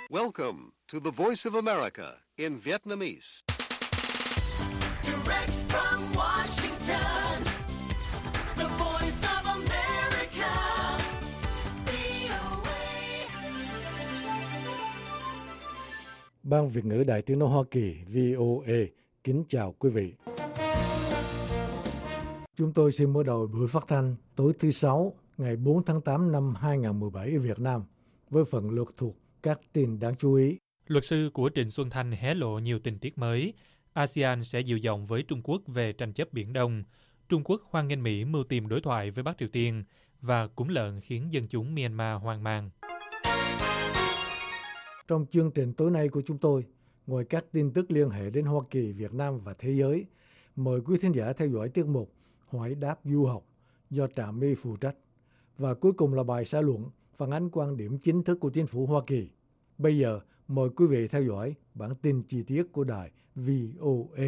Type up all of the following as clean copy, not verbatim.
Welcome to the Voice of America in Vietnamese. Direct from Washington, the Voice of America, VOA. Ban Việt ngữ Đài Tiếng nói Hoa Kỳ VOA kính chào quý vị. Chúng tôi xin mở đầu buổi phát thanh tối thứ Sáu ngày 4 tháng 8 năm 2017 ở Việt Nam với phần lược thuộc các tin đáng chú ý. Luật sư của Trịnh Xuân Thanh hé lộ nhiều tình tiết mới. ASEAN sẽ dịu giọng với Trung Quốc về tranh chấp Biển Đông. Trung Quốc hoan nghênh Mỹ mưu tìm đối thoại với Bắc Triều Tiên và cúm lợn khiến dân chúng Myanmar hoang mang. Trong chương trình tối nay của chúng tôi, ngoài các tin tức liên hệ đến Hoa Kỳ, Việt Nam và thế giới, mời quý thính giả theo dõi tiết mục Hỏi đáp du học do Trà My phụ trách. Và cuối cùng là bài xã luận phản ánh quan điểm chính thức của chính phủ Hoa Kỳ. Bây giờ, mời quý vị theo dõi bản tin chi tiết của đài VOA.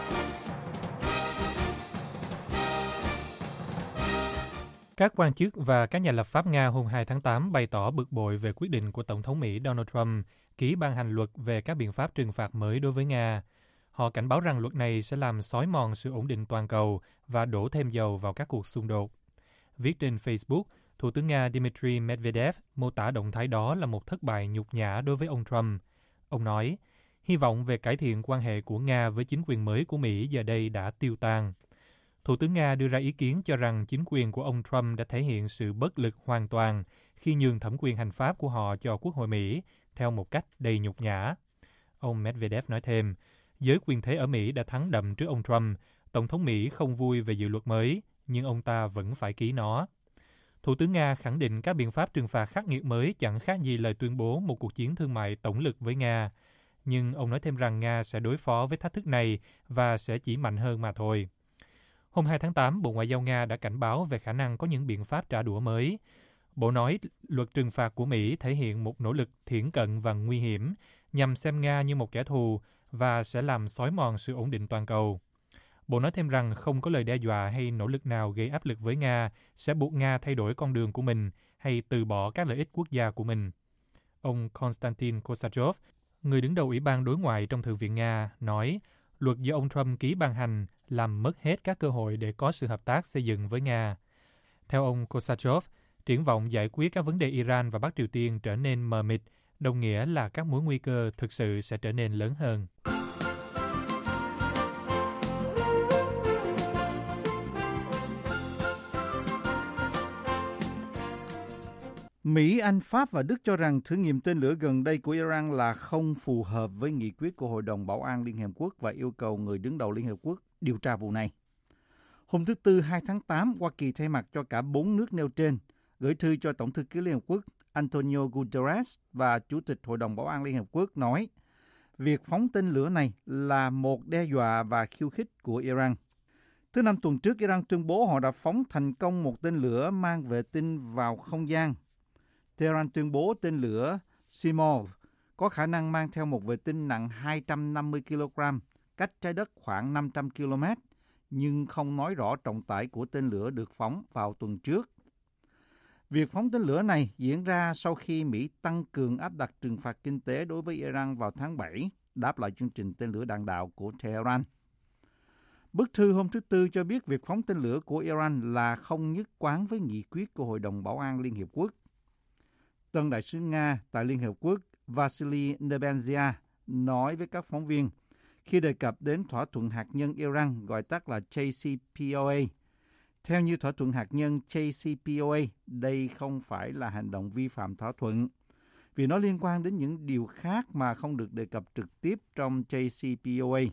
Các quan chức và các nhà lập pháp Nga hôm 2 tháng 8 bày tỏ bực bội về quyết định của Tổng thống Mỹ Donald Trump ký ban hành luật về các biện pháp trừng phạt mới đối với Nga. Họ cảnh báo rằng luật này sẽ làm xói mòn sự ổn định toàn cầu và đổ thêm dầu vào các cuộc xung đột. Viết trên Facebook, Thủ tướng Nga Dmitry Medvedev mô tả động thái đó là một thất bại nhục nhã đối với ông Trump. Ông nói, hy vọng về cải thiện quan hệ của Nga với chính quyền mới của Mỹ giờ đây đã tiêu tan. Thủ tướng Nga đưa ra ý kiến cho rằng chính quyền của ông Trump đã thể hiện sự bất lực hoàn toàn khi nhường thẩm quyền hành pháp của họ cho Quốc hội Mỹ theo một cách đầy nhục nhã. Ông Medvedev nói thêm, giới quyền thế ở Mỹ đã thắng đậm trước ông Trump. Tổng thống Mỹ không vui về dự luật mới, nhưng ông ta vẫn phải ký nó. Thủ tướng Nga khẳng định các biện pháp trừng phạt khắc nghiệt mới chẳng khác gì lời tuyên bố một cuộc chiến thương mại tổng lực với Nga. Nhưng ông nói thêm rằng Nga sẽ đối phó với thách thức này và sẽ chỉ mạnh hơn mà thôi. Hôm 2 tháng 8, Bộ Ngoại giao Nga đã cảnh báo về khả năng có những biện pháp trả đũa mới. Bộ nói luật trừng phạt của Mỹ thể hiện một nỗ lực thiển cận và nguy hiểm nhằm xem Nga như một kẻ thù và sẽ làm xói mòn sự ổn định toàn cầu. Bộ nói thêm rằng không có lời đe dọa hay nỗ lực nào gây áp lực với Nga sẽ buộc Nga thay đổi con đường của mình hay từ bỏ các lợi ích quốc gia của mình. Ông Konstantin Kosachov, người đứng đầu Ủy ban Đối ngoại trong Thượng viện Nga, nói luật do ông Trump ký ban hành làm mất hết các cơ hội để có sự hợp tác xây dựng với Nga. Theo ông Kosachov, triển vọng giải quyết các vấn đề Iran và Bắc Triều Tiên trở nên mờ mịt, đồng nghĩa là các mối nguy cơ thực sự sẽ trở nên lớn hơn. Mỹ, Anh, Pháp và Đức cho rằng thử nghiệm tên lửa gần đây của Iran là không phù hợp với nghị quyết của Hội đồng Bảo an Liên Hợp Quốc và yêu cầu người đứng đầu Liên Hợp Quốc điều tra vụ này. Hôm thứ Tư 2 tháng 8, Hoa Kỳ thay mặt cho cả 4 nước nêu trên gửi thư cho Tổng thư ký Liên Hợp Quốc Antonio Guterres và Chủ tịch Hội đồng Bảo an Liên Hợp Quốc nói việc phóng tên lửa này là một đe dọa và khiêu khích của Iran. Thứ Năm tuần trước, Iran tuyên bố họ đã phóng thành công một tên lửa mang vệ tinh vào không gian. Tehran tuyên bố tên lửa Simorgh có khả năng mang theo một vệ tinh nặng 250 kg, cách trái đất khoảng 500 km, nhưng không nói rõ trọng tải của tên lửa được phóng vào tuần trước. Việc phóng tên lửa này diễn ra sau khi Mỹ tăng cường áp đặt trừng phạt kinh tế đối với Iran vào tháng 7, đáp lại chương trình tên lửa đạn đạo của Tehran. Bức thư hôm thứ Tư cho biết việc phóng tên lửa của Iran là không nhất quán với nghị quyết của Hội đồng Bảo an Liên Hiệp Quốc. Tân đại sứ Nga tại Liên Hợp Quốc Vasily Nebenzia nói với các phóng viên khi đề cập đến thỏa thuận hạt nhân Iran gọi tắt là JCPOA. Theo như thỏa thuận hạt nhân JCPOA, đây không phải là hành động vi phạm thỏa thuận vì nó liên quan đến những điều khác mà không được đề cập trực tiếp trong JCPOA.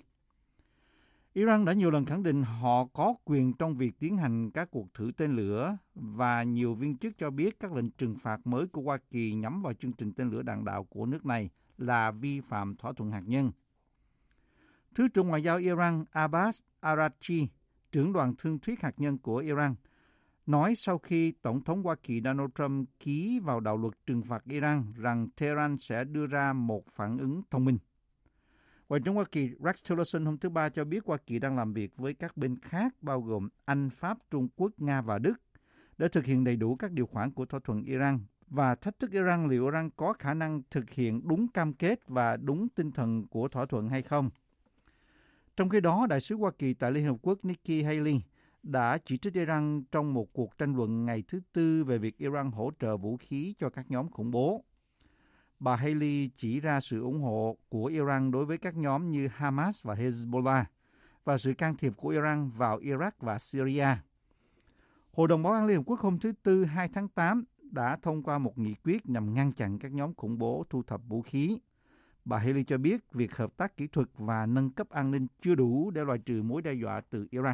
Iran đã nhiều lần khẳng định họ có quyền trong việc tiến hành các cuộc thử tên lửa và nhiều viên chức cho biết các lệnh trừng phạt mới của Hoa Kỳ nhắm vào chương trình tên lửa đạn đạo của nước này là vi phạm thỏa thuận hạt nhân. Thứ trưởng Ngoại giao Iran Abbas Araghchi, trưởng đoàn thương thuyết hạt nhân của Iran, nói sau khi Tổng thống Hoa Kỳ Donald Trump ký vào đạo luật trừng phạt Iran rằng Tehran sẽ đưa ra một phản ứng thông minh. Ngoại trưởng Hoa Kỳ Rex Tillerson hôm thứ Ba cho biết Hoa Kỳ đang làm việc với các bên khác bao gồm Anh, Pháp, Trung Quốc, Nga và Đức để thực hiện đầy đủ các điều khoản của thỏa thuận Iran và thách thức Iran liệu Iran có khả năng thực hiện đúng cam kết và đúng tinh thần của thỏa thuận hay không. Trong khi đó, Đại sứ Hoa Kỳ tại Liên Hợp Quốc Nikki Haley đã chỉ trích Iran trong một cuộc tranh luận ngày thứ Tư về việc Iran hỗ trợ vũ khí cho các nhóm khủng bố. Bà Haley chỉ ra sự ủng hộ của Iran đối với các nhóm như Hamas và Hezbollah và sự can thiệp của Iran vào Iraq và Syria. Hội đồng Bảo an Liên Hợp Quốc hôm thứ Tư 2 tháng 8 đã thông qua một nghị quyết nhằm ngăn chặn các nhóm khủng bố thu thập vũ khí. Bà Haley cho biết việc hợp tác kỹ thuật và nâng cấp an ninh chưa đủ để loại trừ mối đe dọa từ Iran.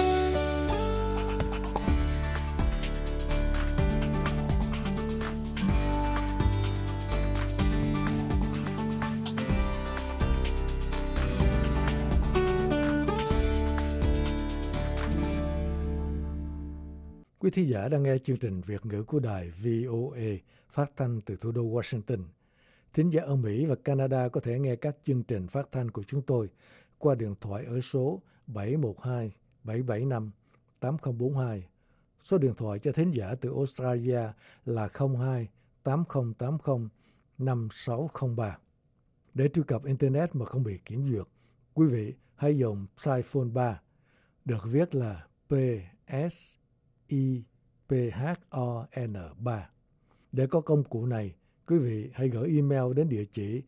Quý thính giả đang nghe chương trình Việt ngữ của đài VOA phát thanh từ thủ đô Washington. Thính giả ở Mỹ và Canada có thể nghe các chương trình phát thanh của chúng tôi qua điện thoại ở số 712-775-8042. Số điện thoại cho thính giả từ Australia là 02-8080-5603. Để truy cập Internet mà không bị kiểm duyệt, quý vị hãy dùng Skyphone 3, được viết là PSIPHON3. Để có công cụ này, quý vị hãy gửi email đến địa chỉ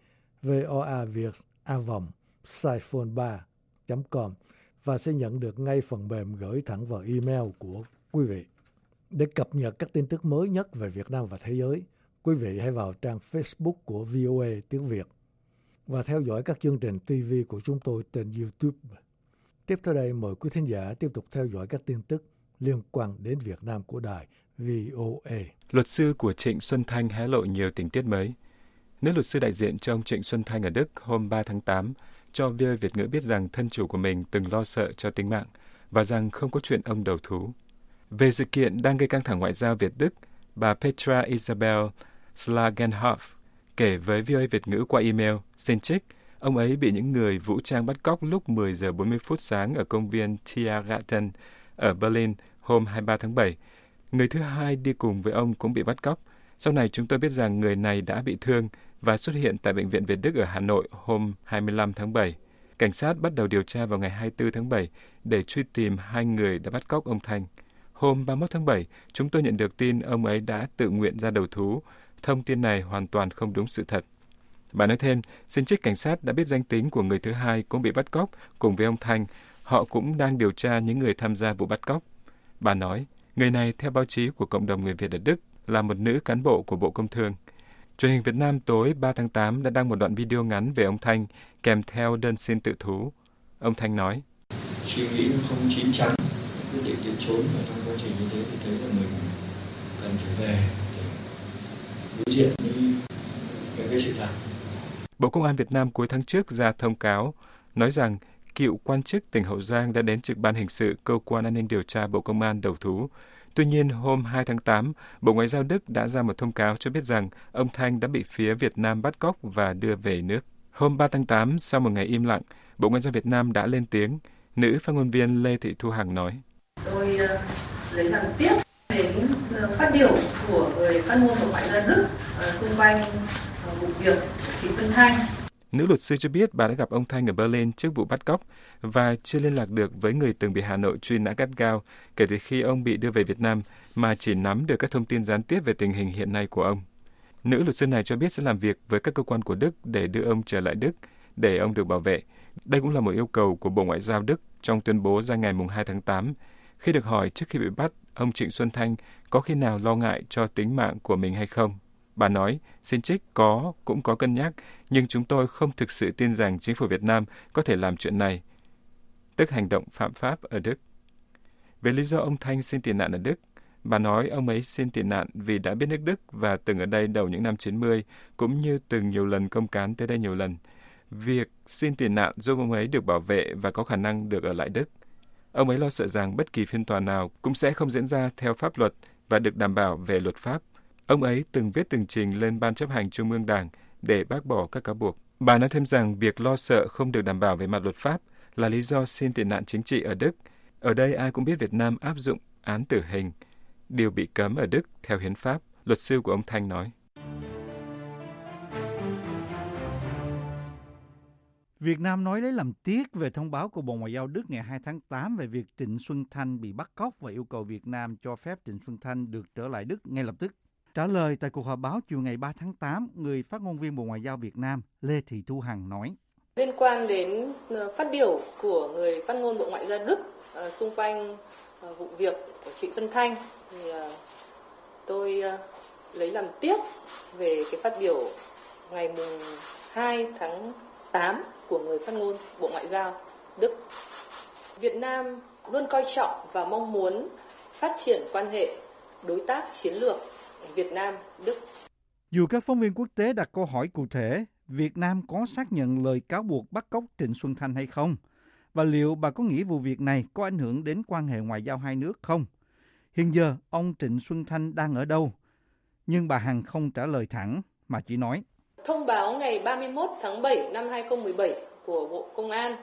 voaviet@skyphone3.com và sẽ nhận được ngay phần mềm gửi thẳng vào email của quý vị. Để cập nhật các tin tức mới nhất về Việt Nam và thế giới, quý vị hãy vào trang Facebook của VOA tiếng Việt và theo dõi các chương trình TV của chúng tôi trên YouTube. Tiếp theo đây, mời quý thính giả tiếp tục theo dõi các tin tức liên quan đến Việt Nam của đài VOA. Luật sư của Trịnh Xuân Thanh hé lộ nhiều tình tiết mới. Nữ luật sư đại diện cho ông Trịnh Xuân Thanh ở Đức hôm 3 tháng 8 cho VOA Việt ngữ biết rằng thân chủ của mình từng lo sợ cho tính mạng và rằng không có chuyện ông đầu thú. Về sự kiện đang gây căng thẳng ngoại giao Việt-Đức, bà Petra Isabel Slagenhoff kể với VOA Việt ngữ qua email, xin trích, ông ấy bị những người vũ trang bắt cóc lúc 10 giờ 40 phút sáng ở công viên Tiergarten ở Berlin hôm 23 tháng 7. Người thứ hai đi cùng với ông cũng bị bắt cóc. Sau này chúng tôi biết rằng người này đã bị thương và xuất hiện tại Bệnh viện Việt-Đức ở Hà Nội hôm 25 tháng 7. Cảnh sát bắt đầu điều tra vào ngày 24 tháng 7 để truy tìm hai người đã bắt cóc ông Thanh. Hôm 31 tháng 7, chúng tôi nhận được tin ông ấy đã tự nguyện ra đầu thú. Thông tin này hoàn toàn không đúng sự thật. Bà nói thêm, xin trích cảnh sát đã biết danh tính của người thứ hai cũng bị bắt cóc cùng với ông Thanh. Họ cũng đang điều tra những người tham gia vụ bắt cóc. Bà nói, người này theo báo chí của cộng đồng người Việt ở Đức là một nữ cán bộ của Bộ Công Thương. Truyền hình Việt Nam tối 3 tháng 8 đã đăng một đoạn video ngắn về ông Thanh kèm theo đơn xin tự thú. Ông Thanh nói, suy nghĩ nó không chín chắn, quyết định đi trốn và trong quá trình như thế thì thấy là mình cần phải về để đối diện với cái sự thật. Bộ Công an Việt Nam cuối tháng trước ra thông cáo nói rằng cựu quan chức tỉnh Hậu Giang đã đến trực ban hình sự Cơ quan An ninh điều tra Bộ Công an đầu thú. Tuy nhiên, hôm 2 tháng 8, Bộ Ngoại giao Đức đã ra một thông cáo cho biết rằng ông Thanh đã bị phía Việt Nam bắt cóc và đưa về nước. Hôm 3 tháng 8, sau một ngày im lặng, Bộ Ngoại giao Việt Nam đã lên tiếng. Nữ phát ngôn viên Lê Thị Thu Hằng nói, tôi lấy làm tiếc đến phát biểu của người phát ngôn của Ngoại giao Đức xung quanh vụ việc Trịnh Xuân Thanh. Nữ luật sư cho biết bà đã gặp ông Thanh ở Berlin trước vụ bắt cóc và chưa liên lạc được với người từng bị Hà Nội truy nã gắt gao kể từ khi ông bị đưa về Việt Nam, mà chỉ nắm được các thông tin gián tiếp về tình hình hiện nay của ông. Nữ luật sư này cho biết sẽ làm việc với các cơ quan của Đức để đưa ông trở lại Đức, để ông được bảo vệ. Đây cũng là một yêu cầu của Bộ Ngoại giao Đức trong tuyên bố ra ngày 2 tháng 8. Khi được hỏi trước khi bị bắt, ông Trịnh Xuân Thanh có khi nào lo ngại cho tính mạng của mình hay không? Bà nói, xin trích cũng có cân nhắc, nhưng chúng tôi không thực sự tin rằng chính phủ Việt Nam có thể làm chuyện này, tức hành động phạm pháp ở Đức. Về lý do ông Thanh xin tị nạn ở Đức, bà nói ông ấy xin tị nạn vì đã biết nước Đức và từng ở đây đầu những năm 90, cũng như từng nhiều lần công cán tới đây nhiều lần. Việc xin tị nạn giúp ông ấy được bảo vệ và có khả năng được ở lại Đức. Ông ấy lo sợ rằng bất kỳ phiên tòa nào cũng sẽ không diễn ra theo pháp luật và được đảm bảo về luật pháp. Ông ấy từng viết tường trình lên Ban chấp hành Trung ương Đảng để bác bỏ các cáo buộc. Bà nói thêm rằng việc lo sợ không được đảm bảo về mặt luật pháp là lý do xin tị nạn chính trị ở Đức. Ở đây ai cũng biết Việt Nam áp dụng án tử hình, điều bị cấm ở Đức theo hiến pháp. Luật sư của ông Thanh nói. Việt Nam nói lấy làm tiếc về thông báo của Bộ Ngoại giao Đức ngày 2 tháng 8 về việc Trịnh Xuân Thanh bị bắt cóc và yêu cầu Việt Nam cho phép Trịnh Xuân Thanh được trở lại Đức ngay lập tức. Trả lời tại cuộc họp báo chiều ngày 3 tháng 8, người phát ngôn viên Bộ Ngoại giao Việt Nam Lê Thị Thu Hằng nói. Liên quan đến phát biểu của người phát ngôn Bộ Ngoại giao Đức xung quanh vụ việc của Trịnh Xuân Thanh, thì tôi lấy làm tiếc về cái phát biểu ngày 2 tháng 8 của người phát ngôn Bộ Ngoại giao Đức. Việt Nam luôn coi trọng và mong muốn phát triển quan hệ đối tác chiến lược Việt Nam-Đức. Dù các phóng viên quốc tế đặt câu hỏi cụ thể, Việt Nam có xác nhận lời cáo buộc bắt cóc Trịnh Xuân Thanh hay không? Và liệu bà có nghĩ vụ việc này có ảnh hưởng đến quan hệ ngoại giao hai nước không? Hiện giờ, ông Trịnh Xuân Thanh đang ở đâu? Nhưng bà Hằng không trả lời thẳng, mà chỉ nói. Thông báo ngày 31 tháng 7 năm 2017 của Bộ Công an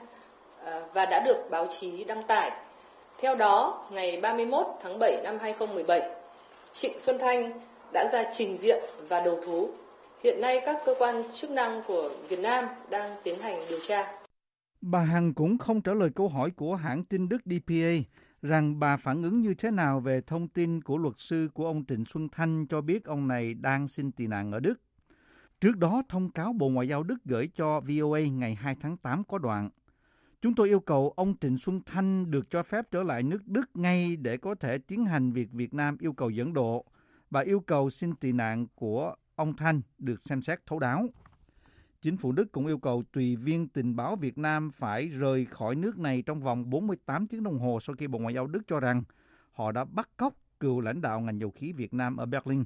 và đã được báo chí đăng tải. Theo đó, ngày 31 tháng 7 năm 2017, Trịnh Xuân Thanh đã ra trình diện và đầu thú. Hiện nay các cơ quan chức năng của Việt Nam đang tiến hành điều tra. Bà Hằng cũng không trả lời câu hỏi của hãng tin Đức DPA rằng bà phản ứng như thế nào về thông tin của luật sư của ông Trịnh Xuân Thanh cho biết ông này đang xin tị nạn ở Đức. Trước đó, thông cáo Bộ Ngoại giao Đức gửi cho VOA ngày 2 tháng 8 có đoạn. Chúng tôi yêu cầu ông Trịnh Xuân Thanh được cho phép trở lại nước Đức ngay để có thể tiến hành việc Việt Nam yêu cầu dẫn độ và yêu cầu xin tị nạn của ông Thanh được xem xét thấu đáo. Chính phủ Đức cũng yêu cầu tùy viên tình báo Việt Nam phải rời khỏi nước này trong vòng 48 tiếng đồng hồ sau khi Bộ Ngoại giao Đức cho rằng họ đã bắt cóc cựu lãnh đạo ngành dầu khí Việt Nam ở Berlin.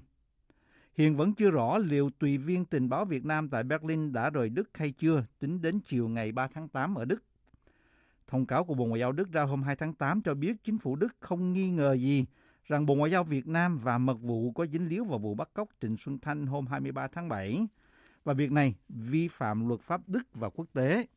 Hiện vẫn chưa rõ liệu tùy viên tình báo Việt Nam tại Berlin đã rời Đức hay chưa, tính đến chiều ngày 3 tháng 8 ở Đức. Thông cáo của Bộ Ngoại giao Đức ra hôm 2 tháng 8 cho biết chính phủ Đức không nghi ngờ gì rằng Bộ Ngoại giao Việt Nam và mật vụ có dính líu vào vụ bắt cóc Trịnh Xuân Thanh hôm 23 tháng 7, và việc này vi phạm luật pháp Đức và quốc tế.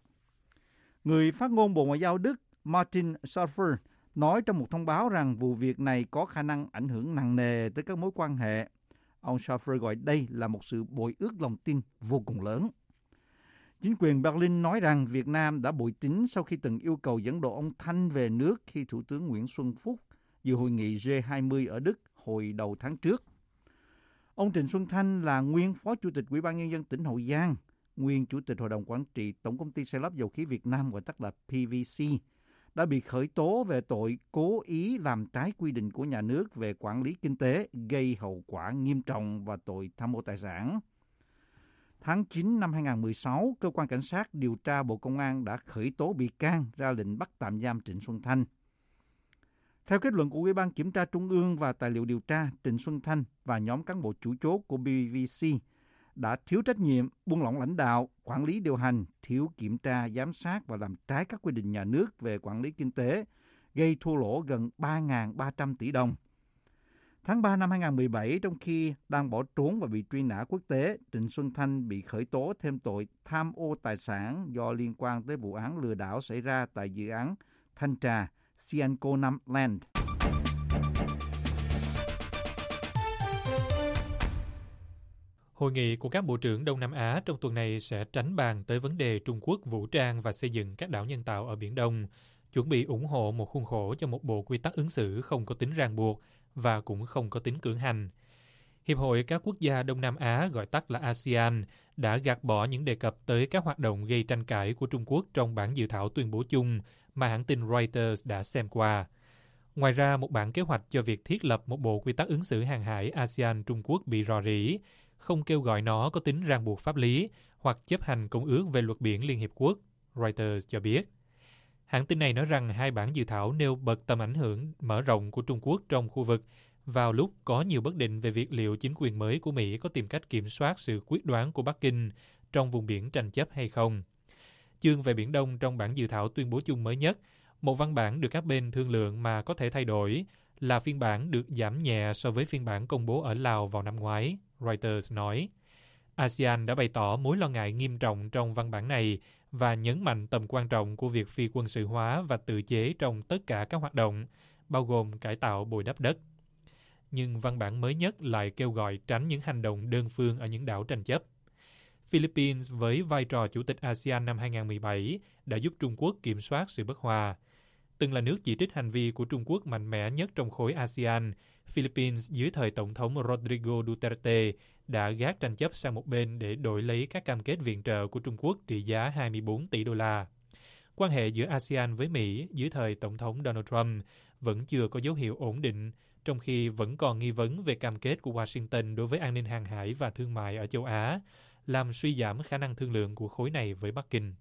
Người phát ngôn Bộ Ngoại giao Đức Martin Schäfer nói trong một thông báo rằng vụ việc này có khả năng ảnh hưởng nặng nề tới các mối quan hệ. Ông Schäfer gọi đây là một sự bội ước lòng tin vô cùng lớn. Chính quyền Berlin nói rằng Việt Nam đã bội tín sau khi từng yêu cầu dẫn độ ông Thanh về nước khi Thủ tướng Nguyễn Xuân Phúc dự hội nghị G20 ở Đức hồi đầu tháng trước. Ông Trịnh Xuân Thanh là nguyên Phó Chủ tịch Ủy ban Nhân dân tỉnh Hậu Giang, nguyên Chủ tịch Hội đồng Quản trị Tổng công ty xây lắp dầu khí Việt Nam gọi tắt là PVC, đã bị khởi tố về tội cố ý làm trái quy định của nhà nước về quản lý kinh tế gây hậu quả nghiêm trọng và tội tham ô tài sản. Tháng 9 năm 2016, Cơ quan Cảnh sát điều tra Bộ Công an đã khởi tố bị can ra lệnh bắt tạm giam Trịnh Xuân Thanh. Theo kết luận của Ủy ban Kiểm tra Trung ương và tài liệu điều tra, Trịnh Xuân Thanh và nhóm cán bộ chủ chốt của PVC đã thiếu trách nhiệm, buông lỏng lãnh đạo, quản lý điều hành, thiếu kiểm tra, giám sát và làm trái các quy định nhà nước về quản lý kinh tế, gây thua lỗ gần 3.300 tỷ đồng. Tháng 3 năm 2017, trong khi đang bỏ trốn và bị truy nã quốc tế, Trịnh Xuân Thanh bị khởi tố thêm tội tham ô tài sản do liên quan tới vụ án lừa đảo xảy ra tại dự án thanh trà Sianco Nam Land. Hội nghị của các bộ trưởng Đông Nam Á trong tuần này sẽ tránh bàn tới vấn đề Trung Quốc vũ trang và xây dựng các đảo nhân tạo ở Biển Đông, chuẩn bị ủng hộ một khuôn khổ cho một bộ quy tắc ứng xử không có tính ràng buộc và cũng không có tính cưỡng hành. Hiệp hội các quốc gia Đông Nam Á, gọi tắt là ASEAN, đã gạt bỏ những đề cập tới các hoạt động gây tranh cãi của Trung Quốc trong bản dự thảo tuyên bố chung mà hãng tin Reuters đã xem qua. Ngoài ra, một bản kế hoạch cho việc thiết lập một bộ quy tắc ứng xử hàng hải ASEAN-Trung Quốc bị rò rỉ, không kêu gọi nó có tính ràng buộc pháp lý hoặc chấp hành Công ước về luật biển Liên Hiệp Quốc, Reuters cho biết. Hãng tin này nói rằng hai bản dự thảo nêu bật tầm ảnh hưởng mở rộng của Trung Quốc trong khu vực vào lúc có nhiều bất định về việc liệu chính quyền mới của Mỹ có tìm cách kiểm soát sự quyết đoán của Bắc Kinh trong vùng biển tranh chấp hay không. Chương về Biển Đông trong bản dự thảo tuyên bố chung mới nhất, một văn bản được các bên thương lượng mà có thể thay đổi, là phiên bản được giảm nhẹ so với phiên bản công bố ở Lào vào năm ngoái, Reuters nói. ASEAN đã bày tỏ mối lo ngại nghiêm trọng trong văn bản này và nhấn mạnh tầm quan trọng của việc phi quân sự hóa và tự chế trong tất cả các hoạt động, bao gồm cải tạo bồi đắp đất. nhưng văn bản mới nhất lại kêu gọi tránh những hành động đơn phương ở những đảo tranh chấp. Philippines với vai trò chủ tịch ASEAN năm 2017 đã giúp Trung Quốc kiểm soát sự bất hòa. Từng là nước chỉ trích hành vi của Trung Quốc mạnh mẽ nhất trong khối ASEAN, Philippines dưới thời Tổng thống Rodrigo Duterte đã gác tranh chấp sang một bên để đổi lấy các cam kết viện trợ của Trung Quốc trị giá 24 tỷ đô la. Quan hệ giữa ASEAN với Mỹ dưới thời Tổng thống Donald Trump vẫn chưa có dấu hiệu ổn định, trong khi vẫn còn nghi vấn về cam kết của Washington đối với an ninh hàng hải và thương mại ở châu Á, làm suy giảm khả năng thương lượng của khối này với Bắc Kinh.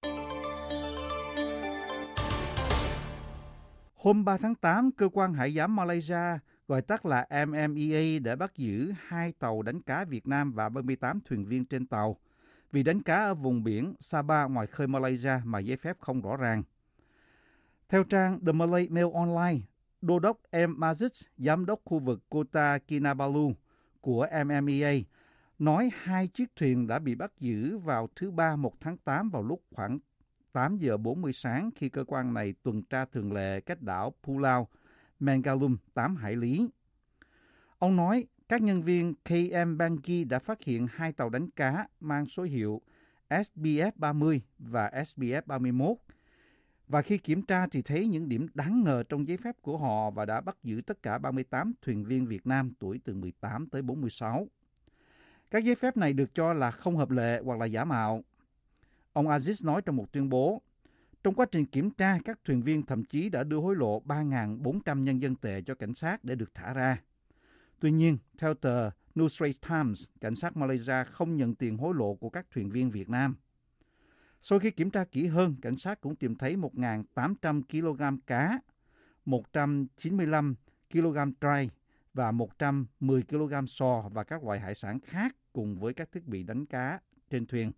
Hôm 3 tháng 8, Cơ quan Hải giám Malaysia, gọi tắt là MMEA, đã bắt giữ 2 tàu đánh cá Việt Nam và 38 thuyền viên trên tàu vì đánh cá ở vùng biển Sabah ngoài khơi Malaysia mà giấy phép không rõ ràng. Theo trang The Malay Mail Online, Đô đốc M. Mazid, giám đốc khu vực Kota Kinabalu của MMEA, nói 2 chiếc thuyền đã bị bắt giữ vào thứ Ba 1 tháng 8 vào lúc khoảng 8 giờ 40 sáng khi cơ quan này tuần tra thường lệ cách đảo Pulau Mengalum 8 hải lý. Ông nói các nhân viên KM Bangi đã phát hiện 2 tàu đánh cá mang số hiệu SBF 30 và SBF 31. Và khi kiểm tra thì thấy những điểm đáng ngờ trong giấy phép của họ và đã bắt giữ tất cả 38 thuyền viên Việt Nam tuổi từ 18 tới 46. Các giấy phép này được cho là không hợp lệ hoặc là giả mạo. Ông Aziz nói trong một tuyên bố, trong quá trình kiểm tra, các thuyền viên thậm chí đã đưa hối lộ 3.400 nhân dân tệ cho cảnh sát để được thả ra. Tuy nhiên, theo tờ Newsray Times, cảnh sát Malaysia không nhận tiền hối lộ của các thuyền viên Việt Nam. Sau khi kiểm tra kỹ hơn, cảnh sát cũng tìm thấy 1.800 kg cá, 195 kg trai và 110 kg sò và các loại hải sản khác cùng với các thiết bị đánh cá trên thuyền.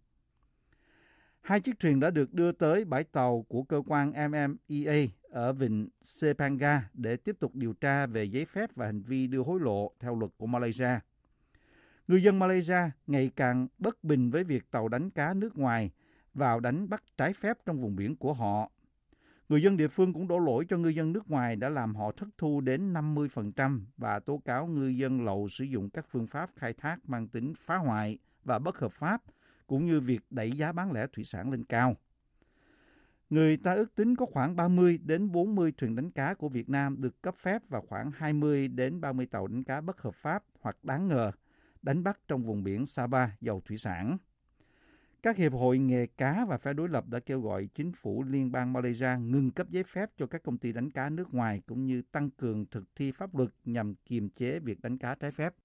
2 chiếc thuyền đã được đưa tới bãi tàu của cơ quan MMEA ở vịnh Sepanga để tiếp tục điều tra về giấy phép và hành vi đưa hối lộ theo luật của Malaysia. Người dân Malaysia ngày càng bất bình với việc tàu đánh cá nước ngoài vào đánh bắt trái phép trong vùng biển của họ. Người dân địa phương cũng đổ lỗi cho ngư dân nước ngoài đã làm họ thất thu đến 50% và tố cáo ngư dân lậu sử dụng các phương pháp khai thác mang tính phá hoại và bất hợp pháp, cũng như việc đẩy giá bán lẻ thủy sản lên cao. Người ta ước tính có khoảng 30 đến 40 thuyền đánh cá của Việt Nam được cấp phép và khoảng 20 đến 30 tàu đánh cá bất hợp pháp hoặc đáng ngờ đánh bắt trong vùng biển Sabah giàu thủy sản. Các hiệp hội nghề cá và phe đối lập đã kêu gọi chính phủ liên bang Malaysia ngừng cấp giấy phép cho các công ty đánh cá nước ngoài cũng như tăng cường thực thi pháp luật nhằm kiềm chế việc đánh cá trái phép.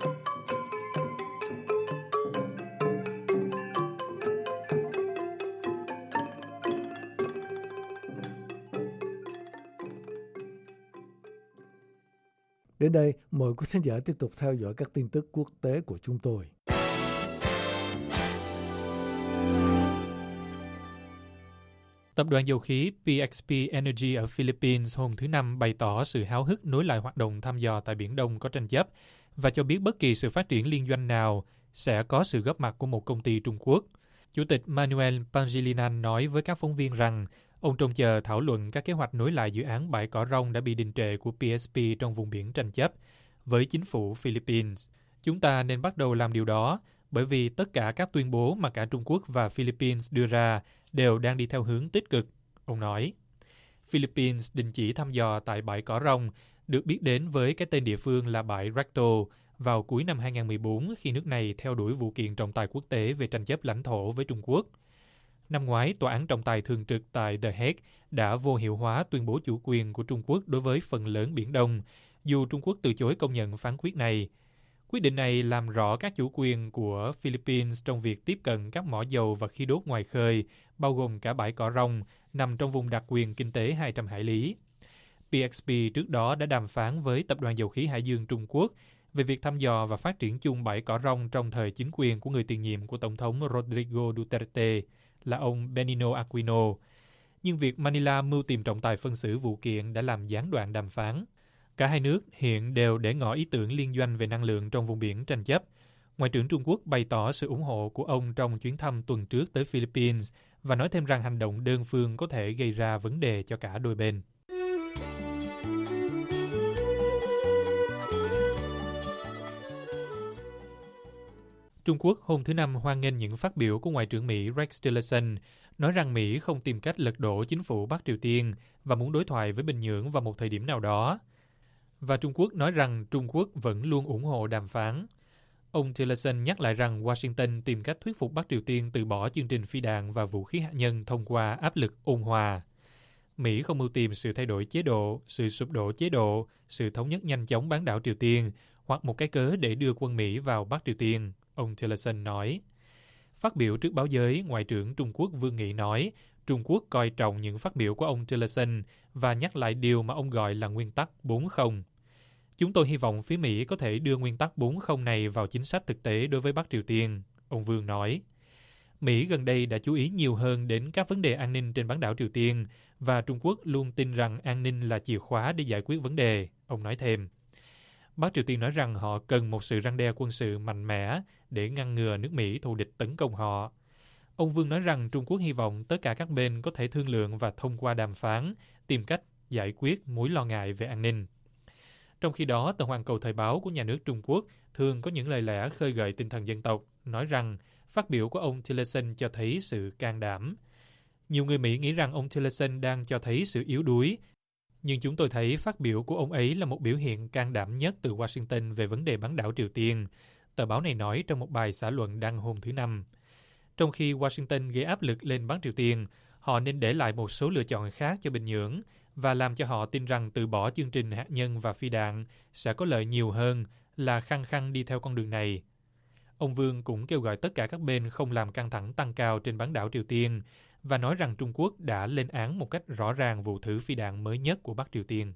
Đến đây, mời quý khán giả tiếp tục theo dõi các tin tức quốc tế của chúng tôi. Tập đoàn dầu khí PXP Energy ở Philippines hôm thứ Năm bày tỏ sự háo hức nối lại hoạt động thăm dò tại Biển Đông có tranh chấp và cho biết bất kỳ sự phát triển liên doanh nào sẽ có sự góp mặt của một công ty Trung Quốc. Chủ tịch Manuel Pangilinan nói với các phóng viên rằng ông trông chờ thảo luận các kế hoạch nối lại dự án bãi cỏ rong đã bị đình trệ của PSP trong vùng biển tranh chấp với chính phủ Philippines. Chúng ta nên bắt đầu làm điều đó bởi vì tất cả các tuyên bố mà cả Trung Quốc và Philippines đưa ra đều đang đi theo hướng tích cực, ông nói. Philippines đình chỉ thăm dò tại bãi cỏ rong, được biết đến với cái tên địa phương là bãi Recto, vào cuối năm 2014 khi nước này theo đuổi vụ kiện trọng tài quốc tế về tranh chấp lãnh thổ với Trung Quốc. Năm ngoái, Tòa án trọng tài thường trực tại The Hague đã vô hiệu hóa tuyên bố chủ quyền của Trung Quốc đối với phần lớn Biển Đông, dù Trung Quốc từ chối công nhận phán quyết này. Quyết định này làm rõ các chủ quyền của Philippines trong việc tiếp cận các mỏ dầu và khí đốt ngoài khơi, bao gồm cả bãi cỏ rong, nằm trong vùng đặc quyền kinh tế 200 hải lý. PXP trước đó đã đàm phán với Tập đoàn Dầu khí Hải dương Trung Quốc về việc thăm dò và phát triển chung bãi cỏ rong trong thời chính quyền của người tiền nhiệm của Tổng thống Rodrigo Duterte, là ông Benigno Aquino. Nhưng việc Manila mưu tìm trọng tài phân xử vụ kiện đã làm gián đoạn đàm phán. Cả hai nước hiện đều để ngỏ ý tưởng liên doanh về năng lượng trong vùng biển tranh chấp. Ngoại trưởng Trung Quốc bày tỏ sự ủng hộ của ông trong chuyến thăm tuần trước tới Philippines và nói thêm rằng hành động đơn phương có thể gây ra vấn đề cho cả đôi bên. Trung Quốc hôm thứ Năm hoan nghênh những phát biểu của Ngoại trưởng Mỹ Rex Tillerson, nói rằng Mỹ không tìm cách lật đổ chính phủ Bắc Triều Tiên và muốn đối thoại với Bình Nhưỡng vào một thời điểm nào đó. Và Trung Quốc nói rằng Trung Quốc vẫn luôn ủng hộ đàm phán. Ông Tillerson nhắc lại rằng Washington tìm cách thuyết phục Bắc Triều Tiên từ bỏ chương trình phi đạn và vũ khí hạt nhân thông qua áp lực ôn hòa. Mỹ không mưu tìm sự thay đổi chế độ, sự sụp đổ chế độ, sự thống nhất nhanh chóng bán đảo Triều Tiên hoặc một cái cớ để đưa quân Mỹ vào Bắc Triều Tiên, ông Tillerson nói. Phát biểu trước báo giới, Ngoại trưởng Trung Quốc Vương Nghị nói Trung Quốc coi trọng những phát biểu của ông Tillerson và nhắc lại điều mà ông gọi là nguyên tắc 4-0. Chúng tôi hy vọng phía Mỹ có thể đưa nguyên tắc 4-0 này vào chính sách thực tế đối với Bắc Triều Tiên, ông Vương nói. Mỹ gần đây đã chú ý nhiều hơn đến các vấn đề an ninh trên bán đảo Triều Tiên và Trung Quốc luôn tin rằng an ninh là chìa khóa để giải quyết vấn đề, ông nói thêm. Bắc Triều Tiên nói rằng họ cần một sự răn đe quân sự mạnh mẽ để ngăn ngừa nước Mỹ thù địch tấn công họ. Ông Vương nói rằng Trung Quốc hy vọng tất cả các bên có thể thương lượng và thông qua đàm phán, tìm cách giải quyết mối lo ngại về an ninh. Trong khi đó, tờ Hoàn Cầu Thời báo của nhà nước Trung Quốc thường có những lời lẽ khơi gợi tinh thần dân tộc, nói rằng phát biểu của ông Tillerson cho thấy sự can đảm. Nhiều người Mỹ nghĩ rằng ông Tillerson đang cho thấy sự yếu đuối, nhưng chúng tôi thấy phát biểu của ông ấy là một biểu hiện can đảm nhất từ Washington về vấn đề bán đảo Triều Tiên, tờ báo này nói trong một bài xã luận đăng hôm thứ Năm. Trong khi Washington gây áp lực lên Bắc Triều Tiên, họ nên để lại một số lựa chọn khác cho Bình Nhưỡng và làm cho họ tin rằng từ bỏ chương trình hạt nhân và phi đạn sẽ có lợi nhiều hơn là khăng khăng đi theo con đường này. Ông Vương cũng kêu gọi tất cả các bên không làm căng thẳng tăng cao trên bán đảo Triều Tiên và nói rằng Trung Quốc đã lên án một cách rõ ràng vụ thử phi đạn mới nhất của Bắc Triều Tiên.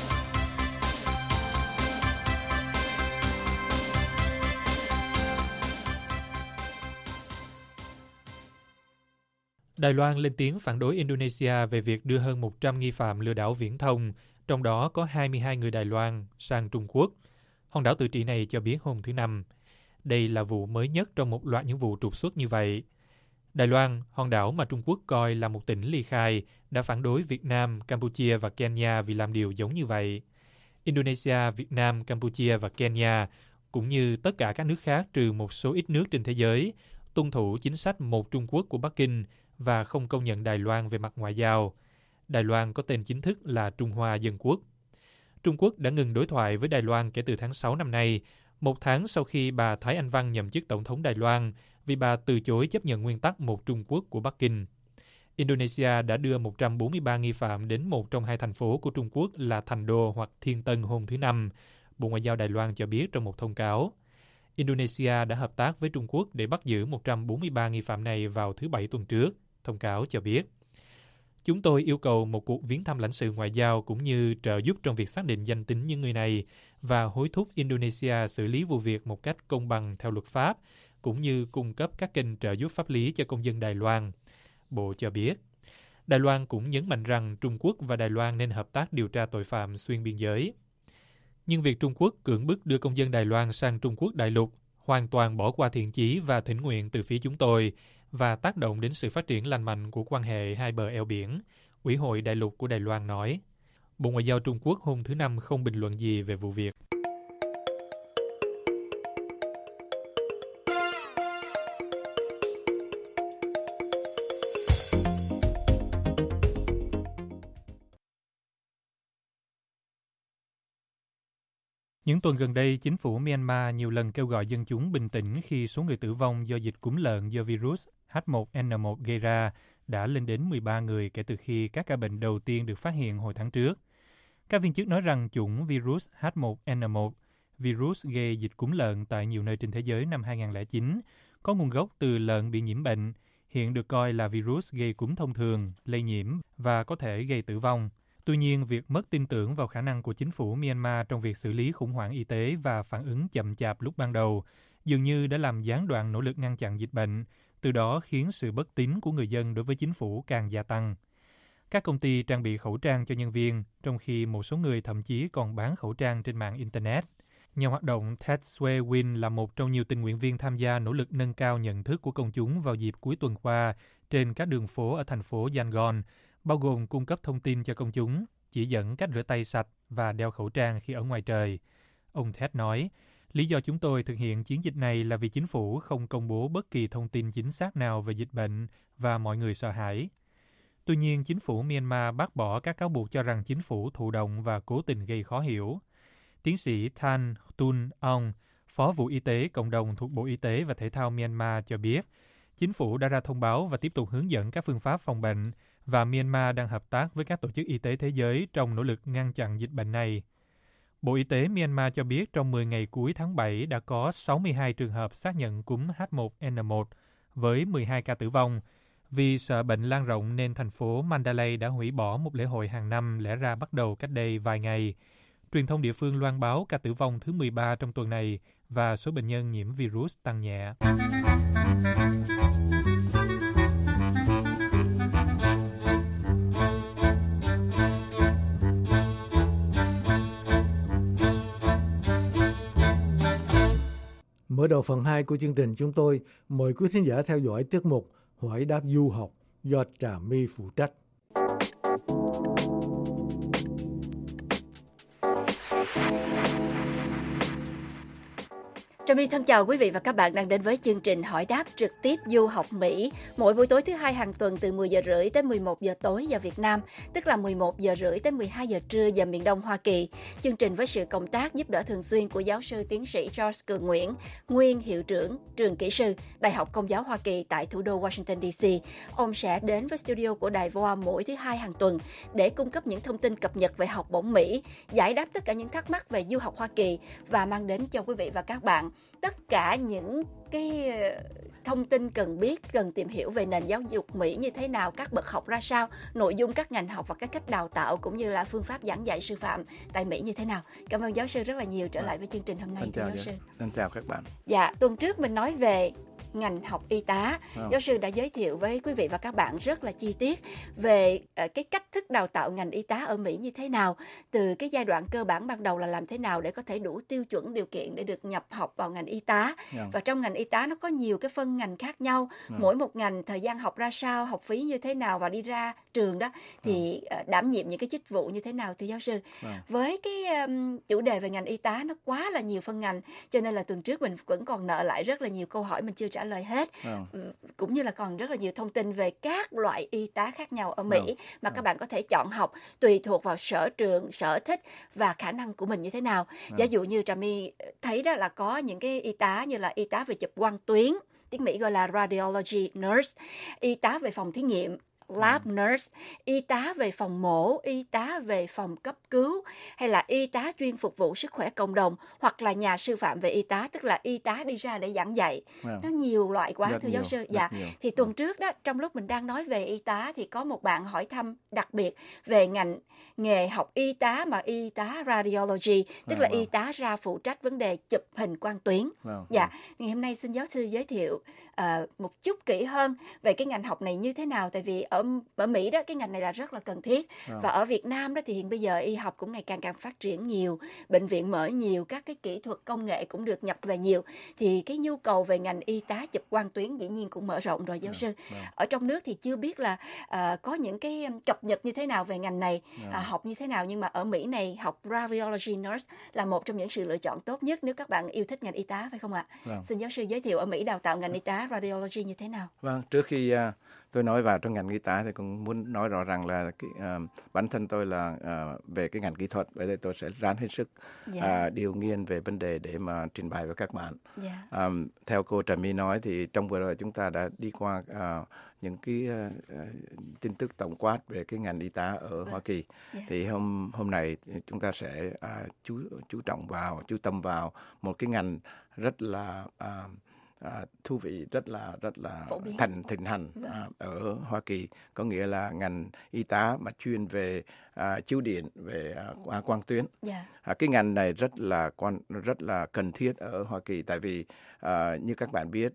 Đài Loan lên tiếng phản đối Indonesia về việc đưa hơn 100 nghi phạm lừa đảo viễn thông, trong đó có 22 người Đài Loan, sang Trung Quốc. Hòn đảo tự trị này cho biết hôm thứ Năm. Đây là vụ mới nhất trong một loạt những vụ trục xuất như vậy. Đài Loan, hòn đảo mà Trung Quốc coi là một tỉnh ly khai, đã phản đối Việt Nam, Campuchia và Kenya vì làm điều giống như vậy. Indonesia, Việt Nam, Campuchia và Kenya, cũng như tất cả các nước khác trừ một số ít nước trên thế giới, tuân thủ chính sách một Trung Quốc của Bắc Kinh và không công nhận Đài Loan về mặt ngoại giao. Đài Loan có tên chính thức là Trung Hoa Dân Quốc. Trung Quốc đã ngừng đối thoại với Đài Loan kể từ tháng 6 năm nay, một tháng sau khi bà Thái Anh Văn nhậm chức Tổng thống Đài Loan vì bà từ chối chấp nhận nguyên tắc một Trung Quốc của Bắc Kinh. Indonesia đã đưa 143 nghi phạm đến một trong hai thành phố của Trung Quốc là Thành Đô hoặc Thiên Tân hôm thứ Năm, Bộ Ngoại giao Đài Loan cho biết trong một thông cáo. Indonesia đã hợp tác với Trung Quốc để bắt giữ 143 nghi phạm này vào thứ Bảy tuần trước, thông cáo cho biết. Chúng tôi yêu cầu một cuộc viếng thăm lãnh sự ngoại giao cũng như trợ giúp trong việc xác định danh tính những người này và hối thúc Indonesia xử lý vụ việc một cách công bằng theo luật pháp, cũng như cung cấp các kênh trợ giúp pháp lý cho công dân Đài Loan. Bộ cho biết. Đài Loan cũng nhấn mạnh rằng Trung Quốc và Đài Loan nên hợp tác điều tra tội phạm xuyên biên giới. Nhưng việc Trung Quốc cưỡng bức đưa công dân Đài Loan sang Trung Quốc đại lục hoàn toàn bỏ qua thiện chí và thỉnh nguyện từ phía chúng tôi và tác động đến sự phát triển lành mạnh của quan hệ hai bờ eo biển, Ủy hội Đại lục của Đài Loan nói. Bộ Ngoại giao Trung Quốc hôm thứ Năm không bình luận gì về vụ việc. Những tuần gần đây, chính phủ Myanmar nhiều lần kêu gọi dân chúng bình tĩnh khi số người tử vong do dịch cúm lợn do virus H1N1 gây ra đã lên đến 13 người kể từ khi các ca bệnh đầu tiên được phát hiện hồi tháng trước. Các viên chức nói rằng chủng virus H1N1, virus gây dịch cúm lợn tại nhiều nơi trên thế giới năm 2009, có nguồn gốc từ lợn bị nhiễm bệnh, hiện được coi là virus gây cúm thông thường, lây nhiễm và có thể gây tử vong. Tuy nhiên, việc mất tin tưởng vào khả năng của chính phủ Myanmar trong việc xử lý khủng hoảng y tế và phản ứng chậm chạp lúc ban đầu dường như đã làm gián đoạn nỗ lực ngăn chặn dịch bệnh, từ đó khiến sự bất tín của người dân đối với chính phủ càng gia tăng. Các công ty trang bị khẩu trang cho nhân viên, trong khi một số người thậm chí còn bán khẩu trang trên mạng Internet. Nhà hoạt động Ted Sway-Win là một trong nhiều tình nguyện viên tham gia nỗ lực nâng cao nhận thức của công chúng vào dịp cuối tuần qua trên các đường phố ở thành phố Yangon, bao gồm cung cấp thông tin cho công chúng, chỉ dẫn cách rửa tay sạch và đeo khẩu trang khi ở ngoài trời. Ông Ted nói, Lý do chúng tôi thực hiện chiến dịch này là vì chính phủ không công bố bất kỳ thông tin chính xác nào về dịch bệnh và mọi người sợ hãi. Tuy nhiên, chính phủ Myanmar bác bỏ các cáo buộc cho rằng chính phủ thụ động và cố tình gây khó hiểu. Tiến sĩ Than Tun Aung, Phó vụ Y tế Cộng đồng thuộc Bộ Y tế và Thể thao Myanmar cho biết, chính phủ đã ra thông báo và tiếp tục hướng dẫn các phương pháp phòng bệnh và Myanmar đang hợp tác với các tổ chức y tế thế giới trong nỗ lực ngăn chặn dịch bệnh này. Bộ Y tế Myanmar cho biết trong 10 ngày cuối tháng 7 đã có 62 trường hợp xác nhận cúm H1N1 với 12 ca tử vong. Vì sợ bệnh lan rộng nên thành phố Mandalay đã hủy bỏ một lễ hội hàng năm lẽ ra bắt đầu cách đây vài ngày. Truyền thông địa phương loan báo ca tử vong thứ 13 trong tuần này và số bệnh nhân nhiễm virus tăng nhẹ. Mở đầu phần 2 của chương trình chúng tôi, mời quý thính giả theo dõi tiết mục Hỏi đáp du học do Trà My phụ trách. Trà My thân chào quý vị và các bạn đang đến với chương trình hỏi đáp trực tiếp du học Mỹ mỗi buổi tối thứ hai hàng tuần từ 10 giờ rưỡi tới 11 giờ tối giờ Việt Nam, tức là 11 giờ rưỡi tới 12 giờ trưa giờ miền Đông Hoa Kỳ. Chương trình với sự cộng tác giúp đỡ thường xuyên của giáo sư tiến sĩ Charles Cường Nguyễn, nguyên hiệu trưởng trường kỹ sư Đại học Công giáo Hoa Kỳ tại thủ đô Washington DC. Ông sẽ đến với studio của Đài VOA mỗi thứ hai hàng tuần để cung cấp những thông tin cập nhật về học bổng Mỹ, giải đáp tất cả những thắc mắc về du học Hoa Kỳ và mang đến cho quý vị và các bạn tất cả những cái thông tin cần biết, cần tìm hiểu về nền giáo dục Mỹ như thế nào, các bậc học ra sao, nội dung các ngành học và các cách đào tạo cũng như là phương pháp giảng dạy sư phạm tại Mỹ như thế nào. Cảm ơn giáo sư rất là nhiều trở lại với chương trình hôm nay. Giáo sư. Xin chào các bạn. Dạ, tuần trước mình nói về ngành học y tá. Giáo sư đã giới thiệu với quý vị và các bạn rất là chi tiết về cái cách thức đào tạo ngành y tá ở Mỹ như thế nào, từ cái giai đoạn cơ bản ban đầu là làm thế nào để có thể đủ tiêu chuẩn điều kiện để được nhập học vào ngành y tá. Và trong ngành y tá nó có nhiều cái phân ngành khác nhau, mỗi một ngành thời gian học ra sao, học phí như thế nào và đi ra trường đó thì đảm nhiệm những cái chức vụ như thế nào thưa giáo sư. Với cái chủ đề về ngành y tá nó quá là nhiều phân ngành, cho nên là tuần trước mình vẫn còn nợ lại rất là nhiều câu hỏi mình chưa trả lời hết, cũng như là còn rất là nhiều thông tin về các loại y tá khác nhau ở Mỹ mà các bạn có thể chọn học tùy thuộc vào sở trường, sở thích và khả năng của mình như thế nào. Giả dụ như Trà My thấy đó là có những cái y tá như là y tá về chụp quang tuyến, tiếng Mỹ gọi là radiology nurse, y tá về phòng thí nghiệm lab nurse, y tá về phòng mổ, y tá về phòng cấp cứu, hay là y tá chuyên phục vụ sức khỏe cộng đồng, hoặc là nhà sư phạm về y tá, tức là y tá đi ra để giảng dạy. Nó nhiều loại quá thưa giáo sư. Dạ. Thì tuần trước đó, trong lúc mình đang nói về y tá thì có một bạn hỏi thăm đặc biệt về ngành nghề học y tá mà y tá radiology, tức là y tá ra phụ trách vấn đề chụp hình quang tuyến. Dạ. Ngày hôm nay xin giáo sư giới thiệu một chút kỹ hơn về cái ngành học này như thế nào, tại vì ở Mỹ đó cái ngành này là rất là cần thiết, và ở Việt Nam đó thì hiện bây giờ y học cũng ngày càng phát triển nhiều, bệnh viện mở nhiều, các cái kỹ thuật công nghệ cũng được nhập về nhiều, thì cái nhu cầu về ngành y tá chụp quang tuyến dĩ nhiên cũng mở rộng rồi giáo sư. Ở trong nước thì chưa biết là có những cái cập nhật như thế nào về ngành này, học như thế nào, nhưng mà ở Mỹ này học radiology nurse là một trong những sự lựa chọn tốt nhất nếu các bạn yêu thích ngành y tá, phải không ạ? Xin giáo sư giới thiệu ở Mỹ đào tạo ngành y tá radiology như thế nào? Vâng, trước khi tôi nói vào trong ngành y tá thì cũng muốn nói rõ rằng là bản thân tôi là về cái ngành kỹ thuật, vậy thì tôi sẽ ráng hết sức điều nghiên về vấn đề để mà trình bày với các bạn. Theo cô Trà My nói thì trong vừa rồi chúng ta đã đi qua những cái tin tức tổng quát về cái ngành y tá ở Hoa Kỳ. Thì hôm nay chúng ta sẽ chú tâm vào một cái ngành rất là thú vị, rất là thịnh hành ở Hoa Kỳ, có nghĩa là ngành y tá mà chuyên về chiếu điện, về quang tuyến. Cái ngành này rất là cần thiết ở Hoa Kỳ, tại vì như các bạn biết,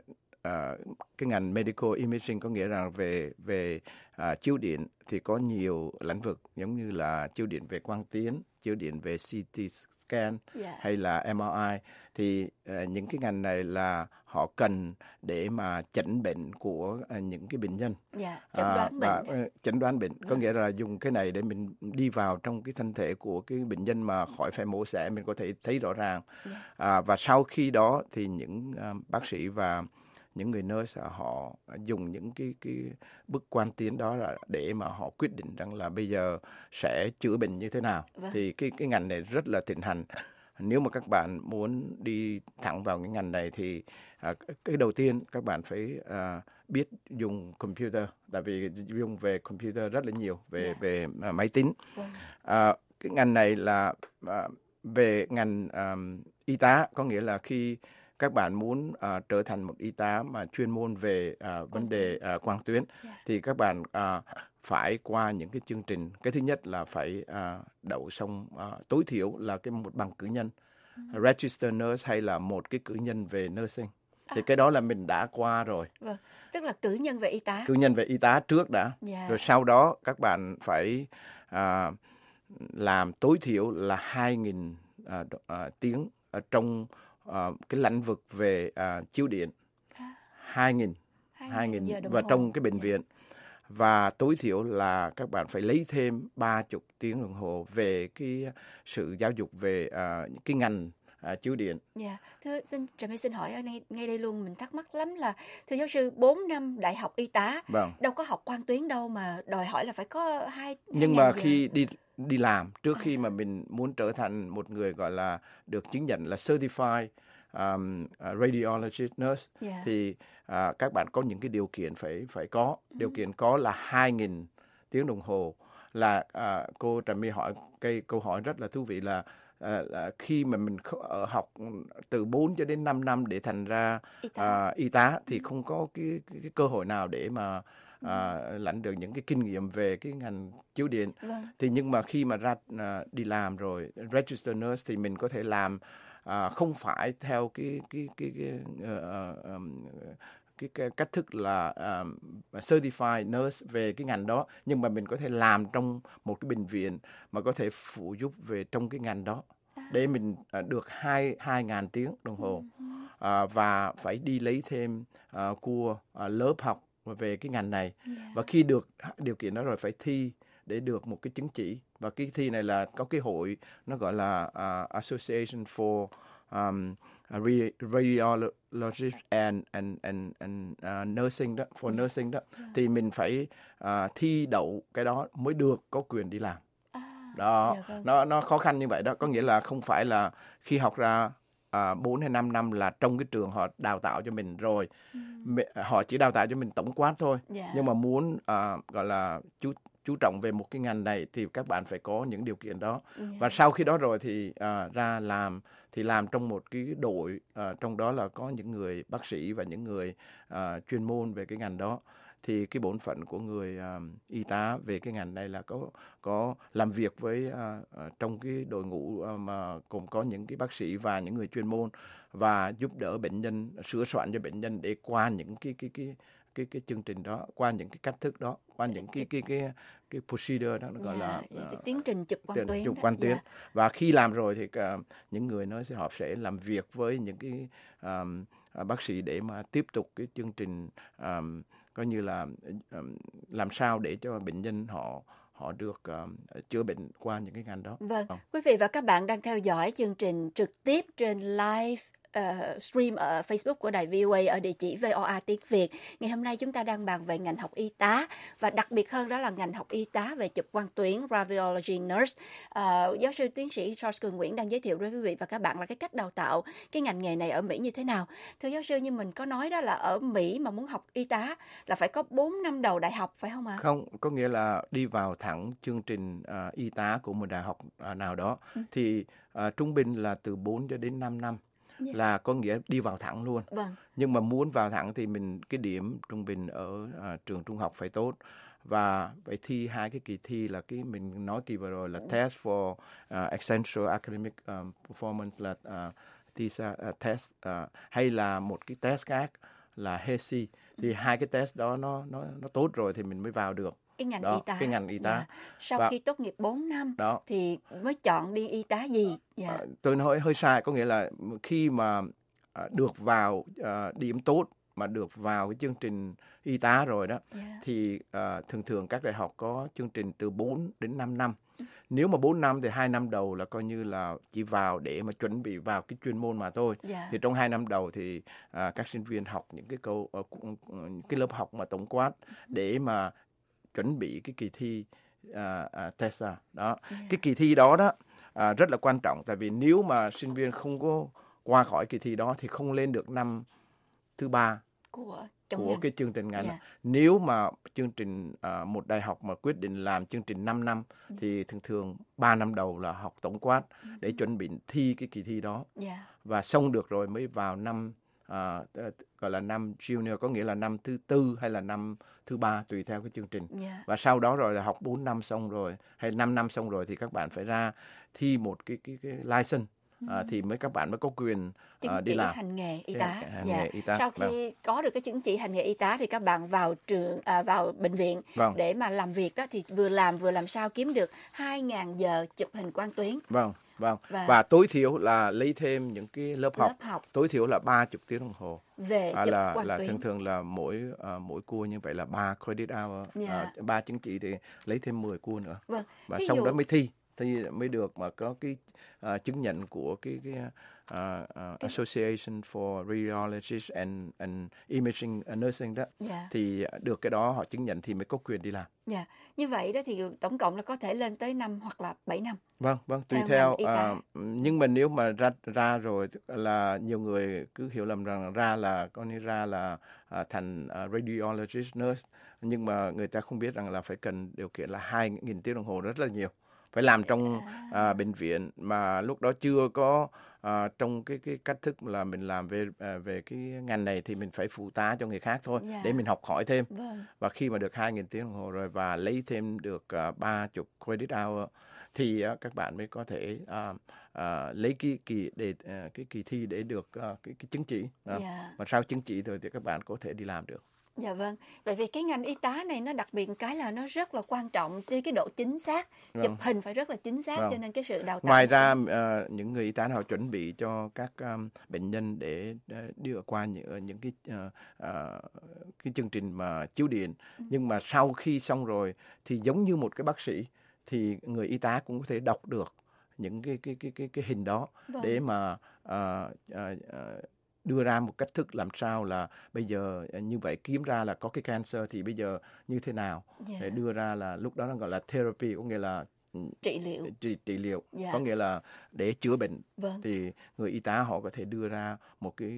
cái ngành medical imaging có nghĩa rằng về chiếu điện thì có nhiều lĩnh vực, giống như là chiếu điện về quang tuyến, chiếu điện về CT scan hay là MRI, thì những cái ngành này là họ cần để mà chẩn bệnh của những cái bệnh nhân. Chẩn đoán bệnh có nghĩa là dùng cái này để mình đi vào trong cái thân thể của cái bệnh nhân mà khỏi phải mổ xẻ, mình có thể thấy rõ ràng. Và sau khi đó thì những bác sĩ và những người nurse họ dùng những cái bước quan tiến đó là để mà họ quyết định rằng là bây giờ sẽ chữa bệnh như thế nào. Thì cái ngành này rất là thịnh hành. Nếu mà các bạn muốn đi thẳng vào cái ngành này thì cái đầu tiên các bạn phải biết dùng computer, tại vì dùng về computer rất là nhiều, về máy tính. Cái ngành này là về ngành y tá, có nghĩa là khi các bạn muốn trở thành một y tá mà chuyên môn về vấn đề quang tuyến thì các bạn phải qua những cái chương trình. Cái thứ nhất là phải đậu xong tối thiểu là một bằng cử nhân, register nurse hay là một cái cử nhân về nursing. Thì cái đó là mình đã qua rồi. Tức là cử nhân về y tá. Cử nhân về y tá trước đã. Rồi sau đó các bạn phải làm tối thiểu là 2.000 tiếng ở trong cái lĩnh vực về chiếu điện. 2.000 và trong cái bệnh viện. Và tối thiểu là các bạn phải lấy thêm 30 tiếng đồng hồ về cái sự giáo dục về cái ngành chiếu điện. Thưa Trà My xin hỏi ở ngay đây luôn, mình thắc mắc lắm là thưa giáo sư, 4 năm đại học y tá đâu có học quang tuyến đâu mà đòi hỏi là phải có 2 nhưng mà khi đi làm, trước khi mà mình muốn trở thành một người gọi là được chứng nhận là certified radiologist nurse thì các bạn có những cái điều kiện phải có. Điều kiện có là 2.000 tiếng đồng hồ. Là cô Trà My hỏi cái câu hỏi rất là thú vị là khi mà mình học từ 4 cho đến 5 năm để thành ra y tá thì không có cái cơ hội nào để mà lãnh được những cái kinh nghiệm về cái ngành chiếu điện. Thì nhưng mà khi mà ra đi làm rồi register nurse thì mình có thể làm không phải theo cái cách thức là certified nurse về cái ngành đó, nhưng mà mình có thể làm trong một cái bệnh viện mà có thể phụ giúp về trong cái ngành đó để mình được 2.000 tiếng đồng hồ và phải đi lấy thêm của lớp học về cái ngành này. Và khi được điều kiện đó rồi phải thi để được một cái chứng chỉ, và cái thi này là có cái hội nó gọi là Association for Radiologists and Nursing đó, for nursing đó, thì mình phải thi đậu cái đó mới được có quyền đi làm. Đó, nó khó khăn như vậy đó, có nghĩa là không phải là khi học ra 4 hay 5 năm là trong cái trường họ đào tạo cho mình rồi, họ chỉ đào tạo cho mình tổng quát thôi. Nhưng mà muốn gọi là chú trọng về một cái ngành này thì các bạn phải có những điều kiện đó. Và sau khi đó rồi thì ra làm, thì làm trong một cái đội, trong đó là có những người bác sĩ và những người chuyên môn về cái ngành đó. Thì cái bổn phận của người y tá về cái ngành này là có làm việc với trong cái đội ngũ mà cũng có những cái bác sĩ và những người chuyên môn, và giúp đỡ bệnh nhân, sửa soạn cho bệnh nhân để qua những cái chương trình đó, qua những cái cách thức đó, qua những cái procedure đó, nó gọi là tiến trình chụp quang tuyến. Và khi làm rồi thì những người họ sẽ làm việc với những cái bác sĩ để mà tiếp tục cái chương trình coi như là làm sao để cho bệnh nhân họ được chữa bệnh qua những cái ngành đó. Quý vị và các bạn đang theo dõi chương trình trực tiếp trên live stream ở Facebook của đài VOA ở địa chỉ VOA tiếng Việt. Ngày hôm nay chúng ta đang bàn về ngành học y tá, và đặc biệt hơn đó là ngành học y tá về chụp quang tuyến, radiology nurse. Giáo sư tiến sĩ Charles Cường Nguyễn đang giới thiệu với quý vị và các bạn là cái cách đào tạo cái ngành nghề này ở Mỹ như thế nào. Thưa giáo sư, như mình có nói đó là ở Mỹ mà muốn học y tá là phải có 4 năm đầu đại học, phải không ạ? Không, có nghĩa là đi vào thẳng chương trình y tá của một đại học nào đó thì trung bình là từ 4 cho đến 5 năm. Là có nghĩa đi vào thẳng luôn. Nhưng mà muốn vào thẳng thì cái điểm trung bình ở trường trung học phải tốt, và phải thi 2 cái kỳ thi là cái mình nói kỳ vừa rồi là Test for Essential Academic Performance, là TISA test, hay là một cái test khác là HESI. Thì 2 cái test đó nó tốt rồi thì mình mới vào được. cái ngành đó, y tá. cái ngành y tá. Dạ. Sau Và khi tốt nghiệp 4 năm đó, thì mới chọn đi y tá gì? Dạ. tôi nói hơi sai, có nghĩa là khi mà được vào điểm tốt mà được vào cái chương trình y tá rồi đó, Dạ. thì thường thường các đại học có chương trình từ 4 đến 5 năm. Nếu mà 4 năm thì 2 năm đầu là coi như là chỉ vào để mà chuẩn bị vào cái chuyên môn mà thôi. Dạ. Thì trong 2 năm đầu thì các sinh viên học những cái lớp học mà tổng quát để mà chuẩn bị cái kỳ thi TESA đó. Cái kỳ thi đó rất là quan trọng, tại vì nếu mà sinh viên không có qua khỏi kỳ thi đó thì không lên được năm thứ 3 của cái chương trình ngành. Dạ. Nếu mà chương trình một đại học mà quyết định làm chương trình 5 năm thì thường thường 3 năm đầu là học tổng quát để chuẩn bị thi cái kỳ thi đó. Dạ. Và xong được rồi mới vào năm gọi là năm junior, có nghĩa là năm thứ 4 hay là năm thứ 3 tùy theo cái chương trình. Dạ. Và sau đó rồi là học 4 năm xong rồi hay 5 năm xong rồi thì các bạn phải ra thi một cái license. Thì các bạn mới có quyền đi làm hành nghề y tá. Hành nghề y tá. Sau khi có được cái chứng chỉ hành nghề y tá thì các bạn vào vào bệnh viện để mà làm việc đó, thì vừa làm sao kiếm được 2.000 giờ chụp hình quang tuyến. Vâng. Và tối thiểu là lấy thêm những cái lớp học. Tối thiểu là 30 tiếng đồng hồ. Về chụp quang tuyến. Thường thường là mỗi cua như vậy là 3 credit hour, 3 chứng chỉ thì lấy thêm 10 cua nữa. Vâng. Và xong đó mới thi mới được mà có cái chứng nhận của cái Association for Radiologists and Imaging Nursing đó. Thì được cái đó họ chứng nhận thì mới có quyền đi làm. Dạ. Như vậy đó thì tổng cộng là có thể lên tới 5 hoặc là 7 năm. Vâng, tùy theo. Nhưng mà nếu mà ra rồi là nhiều người cứ hiểu lầm rằng ra là thành radiologist nurse, nhưng mà người ta không biết rằng là phải cần điều kiện là 2.000 tiếng đồng hồ, rất là nhiều. Phải làm trong bệnh viện mà lúc đó chưa có trong cái cách thức là mình làm về cái ngành này thì mình phải phụ tá cho người khác thôi để mình học hỏi thêm. Và khi mà được 2.000 tiếng đồng hồ rồi và lấy thêm được 30 credit hour thì các bạn mới có thể lấy cái kỳ thi để được cái chứng chỉ. Và sau chứng chỉ rồi thì các bạn có thể đi làm được. Dạ vâng. Vậy vì cái ngành y tá này nó đặc biệt cái là nó rất là quan trọng cái độ chính xác, chụp hình phải rất là chính xác, cho nên cái sự đào tạo. Ngoài ra những người y tá họ chuẩn bị cho các bệnh nhân để đưa qua những cái chương trình mà chiếu điện, nhưng mà sau khi xong rồi thì giống như một cái bác sĩ thì người y tá cũng có thể đọc được những cái hình đó để mà đưa ra một cách thức làm sao là bây giờ như vậy kiếm ra là có cái cancer thì bây giờ như thế nào để đưa ra là lúc đó nó gọi là therapy, có nghĩa là trị liệu, có nghĩa là để chữa bệnh. Thì người y tá họ có thể đưa ra một cái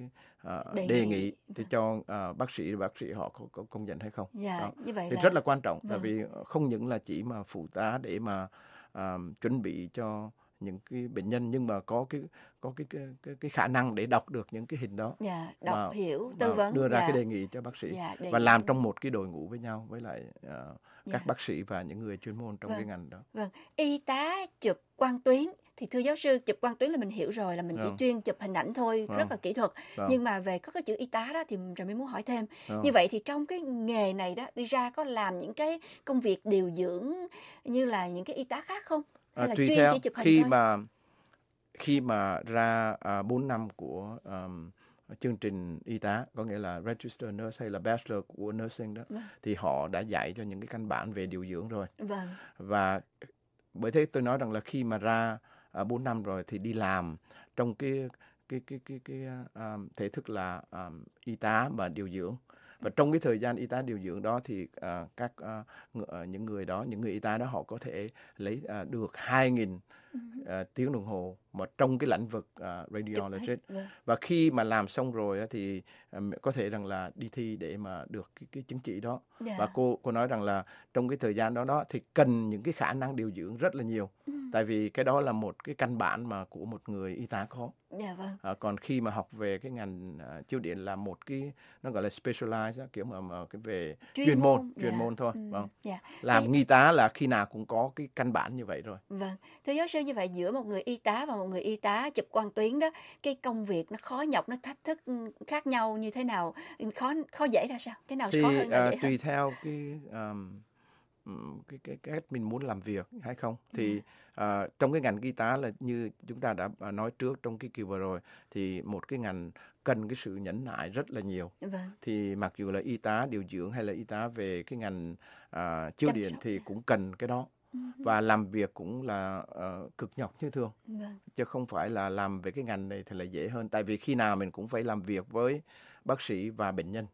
đề nghị để cho bác sĩ họ có công nhận hay không. Như vậy thì rất là quan trọng, tại vì không những là chỉ mà phụ tá để mà chuẩn bị cho những cái bệnh nhân, nhưng mà có cái khả năng để đọc được những cái hình đó, đọc hiểu, tư vấn, đưa ra cái đề nghị cho bác sĩ và làm trong một cái đội ngũ với nhau với lại các bác sĩ và những người chuyên môn trong cái ngành đó. Y tá chụp quang tuyến thì thưa giáo sư, chụp quang tuyến là mình hiểu rồi, là mình chỉ chuyên chụp hình ảnh thôi, rất là kỹ thuật. Nhưng mà về có cái chữ y tá đó thì rồi mới muốn hỏi thêm. Như vậy thì trong cái nghề này đó đi ra có làm những cái công việc điều dưỡng như là những cái y tá khác không? Hay là tùy chuyên theo chỉ chụp hình khi mà ra 4 năm của chương trình y tá, có nghĩa là Registered Nurse hay là Bachelor của Nursing đó, thì họ đã dạy cho những cái căn bản về điều dưỡng rồi. Và bởi thế tôi nói rằng là khi mà ra 4 năm rồi thì đi làm trong cái thể thức là y tá và điều dưỡng. Và trong cái thời gian y tá điều dưỡng đó thì những người y tá đó họ có thể lấy được 2.000 tiếng đồng hồ mà trong cái lĩnh vực radiology. Và khi mà làm xong rồi thì có thể rằng là đi thi để mà được cái chứng chỉ đó. Và cô nói rằng là trong cái thời gian đó thì cần những cái khả năng điều dưỡng rất là nhiều. Tại vì cái đó là một cái căn bản mà của một người y tá có. Còn khi mà học về cái ngành chiếu điện là một cái nó gọi là specialized, kiểu mà cái về chuyên môn thôi. Làm y tá là khi nào cũng có cái căn bản như vậy rồi. Thưa giáo sư, như vậy giữa một người y tá và một người y tá chụp quang tuyến đó, cái công việc nó khó nhọc, nó thách thức khác nhau như thế nào, khó dễ ra sao? Cái nào khó hơn, dễ hơn? Tùy theo cái cách mình muốn làm việc hay không. Thì trong cái ngành y tá là như chúng ta đã nói trước trong cái kỳ vừa rồi, thì một cái ngành cần cái sự nhẫn nại rất là nhiều. Vâng. Thì mặc dù là y tá điều dưỡng hay là y tá về cái ngành chiếu điện thì cũng cần cái đó. Và làm việc cũng là cực nhọc như thường. Vâng. Chứ không phải là làm về cái ngành này thì là dễ hơn. Tại vì khi nào mình cũng phải làm việc với bác sĩ và bệnh nhân.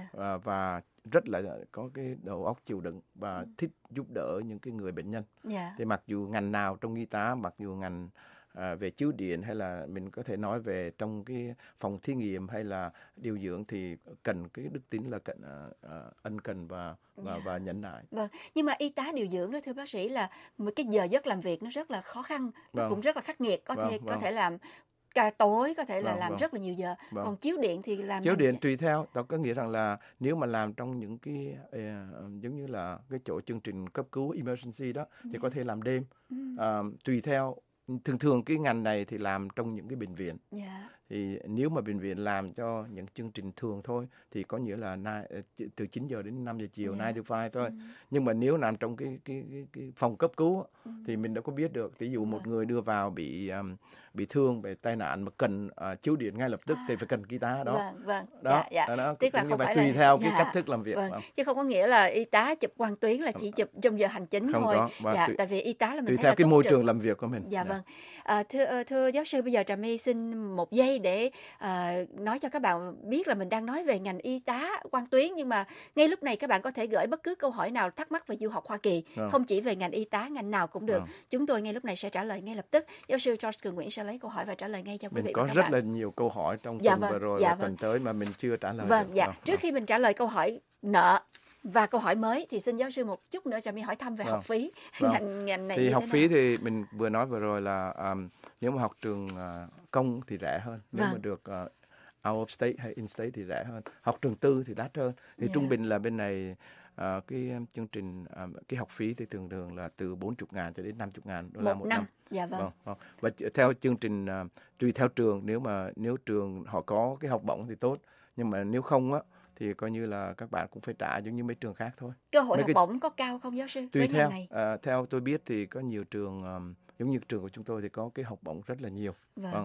Và rất là có cái đầu óc chịu đựng và thích giúp đỡ những cái người bệnh nhân. Thì mặc dù ngành nào trong y tá, mặc dù ngành về chiếu điện hay là mình có thể nói về trong cái phòng thí nghiệm hay là điều dưỡng thì cần cái đức tính là cần ân cần và nhẫn nại. Vâng, nhưng mà y tá điều dưỡng đó thưa bác sĩ là một cái giờ giấc làm việc nó rất là khó khăn, nó cũng rất là khắc nghiệt, có thể làm cả tối, có thể là làm rất là nhiều giờ. Còn chiếu điện thì làm chiếu điện tùy theo, đó có nghĩa rằng là nếu mà làm trong những cái giống như là cái chỗ chương trình cấp cứu emergency đó thì có thể làm đêm. Tùy theo, thường cái ngành này thì làm trong những cái bệnh viện. Thì nếu mà bệnh viện làm cho những chương trình thường thôi thì có nghĩa là từ 9 giờ đến 5 giờ chiều, 9 to 5 thôi. Nhưng mà nếu làm trong cái phòng cấp cứu thì mình đâu có biết được. Ví dụ một người đưa vào bị thương, bị tai nạn mà cần chiếu điện ngay lập tức thì phải cần y tá đó. Đó, tức là không phải tùy là theo cái cách thức làm việc. Chứ không có nghĩa là y tá chụp quang tuyến là chỉ chụp trong giờ hành chính không thôi. Tại vì y tá là mình tùy thấy theo là cái môi trường làm việc của mình. Vâng. Thưa giáo sư, bây giờ Trà My xin một giây để nói cho các bạn biết là mình đang nói về ngành y tá quang tuyến, nhưng mà ngay lúc này các bạn có thể gửi bất cứ câu hỏi nào thắc mắc về du học Hoa Kỳ, không chỉ về ngành y tá, ngành nào cũng được. Chúng tôi ngay lúc này sẽ trả lời ngay lập tức. Giáo sư George Cường Nguyễn sẽ lấy câu hỏi và trả lời ngay cho quý vị và các bạn. Mình có rất là nhiều câu hỏi trong tuần vừa rồi và tuần tới mà mình chưa trả lời được. Trước khi mình trả lời câu hỏi nợ và câu hỏi mới thì xin giáo sư một chút nữa Trà My hỏi thăm về học phí. Ngành này thì học phí thì mình vừa nói vừa rồi là nếu mà học trường công thì rẻ hơn, nếu mà được out of state hay in state thì rẻ hơn. Học trường tư thì đắt hơn. Thì trung bình là bên này cái chương trình cái học phí thì thường là từ 40.000 cho đến 50.000 đô la một năm. Và theo chương trình tùy theo trường, nếu trường họ có cái học bổng thì tốt, nhưng mà nếu không á thì coi như là các bạn cũng phải trả giống như mấy trường khác thôi. Cơ hội học bổng có cao không giáo sư? Tùy theo. Theo tôi biết thì có nhiều trường giống như trường của chúng tôi thì có cái học bổng rất là nhiều.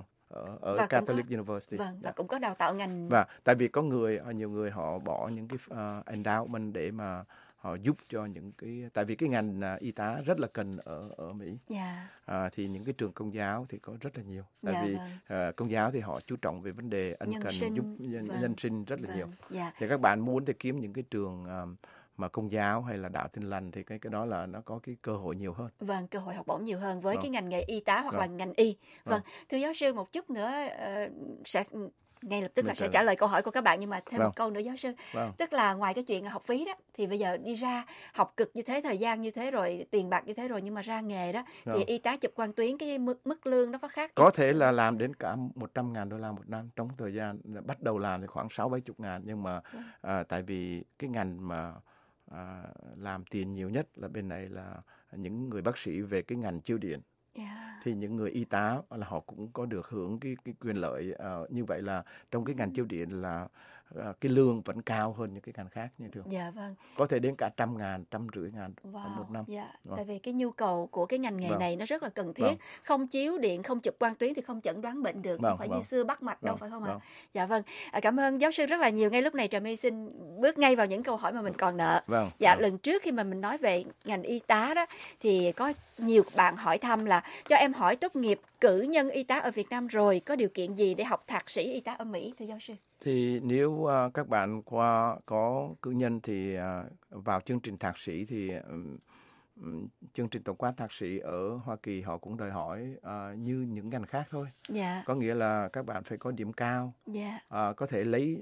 Ở Catholic University. Và cũng có đào tạo ngành. Và tại vì có nhiều người họ bỏ những cái endowment để mà họ giúp cho những cái, tại vì cái ngành y tá rất là cần ở Mỹ. Thì những cái trường công giáo thì có rất là nhiều. Tại vì công giáo thì họ chú trọng về vấn đề ân cần giúp nhân sinh rất là nhiều. Thì các bạn muốn thì kiếm những cái trường mà công giáo hay là đạo Tin Lành thì cái đó là nó có cái cơ hội nhiều hơn. Cơ hội học bổng nhiều hơn với cái ngành nghề y tá hoặc là ngành y. Thưa giáo sư, một chút nữa sẽ ngay lập tức là sẽ trả lời câu hỏi của các bạn, nhưng mà thêm một câu nữa giáo sư. Tức là ngoài cái chuyện học phí đó thì bây giờ đi ra học cực như thế, thời gian như thế rồi, tiền bạc như thế rồi, nhưng mà ra nghề đó thì y tá chụp quang tuyến cái mức lương nó có khác? Có thể là làm đến cả 100.000 đô la một năm trong thời gian bắt đầu làm thì khoảng 60-70 ngàn, nhưng mà tại vì cái ngành mà làm tiền nhiều nhất là bên này là những người bác sĩ về cái ngành chiếu điện. Thì những người y tá là họ cũng có được hưởng cái quyền lợi như vậy, là trong cái ngành chiếu điện là cái lương vẫn cao hơn những cái ngành khác như thường. Có thể đến cả 100.000, 150.000 một năm. Tại vì cái nhu cầu của cái ngành nghề này nó rất là cần thiết. Không chiếu điện, không chụp quang tuyến thì không chẩn đoán bệnh được. Không phải như xưa bắt mạch đâu, phải không ạ? Cảm ơn giáo sư rất là nhiều. Ngay lúc này Trà My xin bước ngay vào những câu hỏi mà mình còn nợ. Lần trước khi mà mình nói về ngành y tá đó thì có nhiều bạn hỏi thăm là cho em hỏi tốt nghiệp cử nhân y tá ở Việt Nam rồi, có điều kiện gì để học thạc sĩ y tá ở Mỹ, thưa giáo sư? Thì nếu các bạn có cử nhân thì vào chương trình thạc sĩ thì chương trình tổng quát thạc sĩ ở Hoa Kỳ họ cũng đòi hỏi như những ngành khác thôi. Có nghĩa là các bạn phải có điểm cao, có thể lấy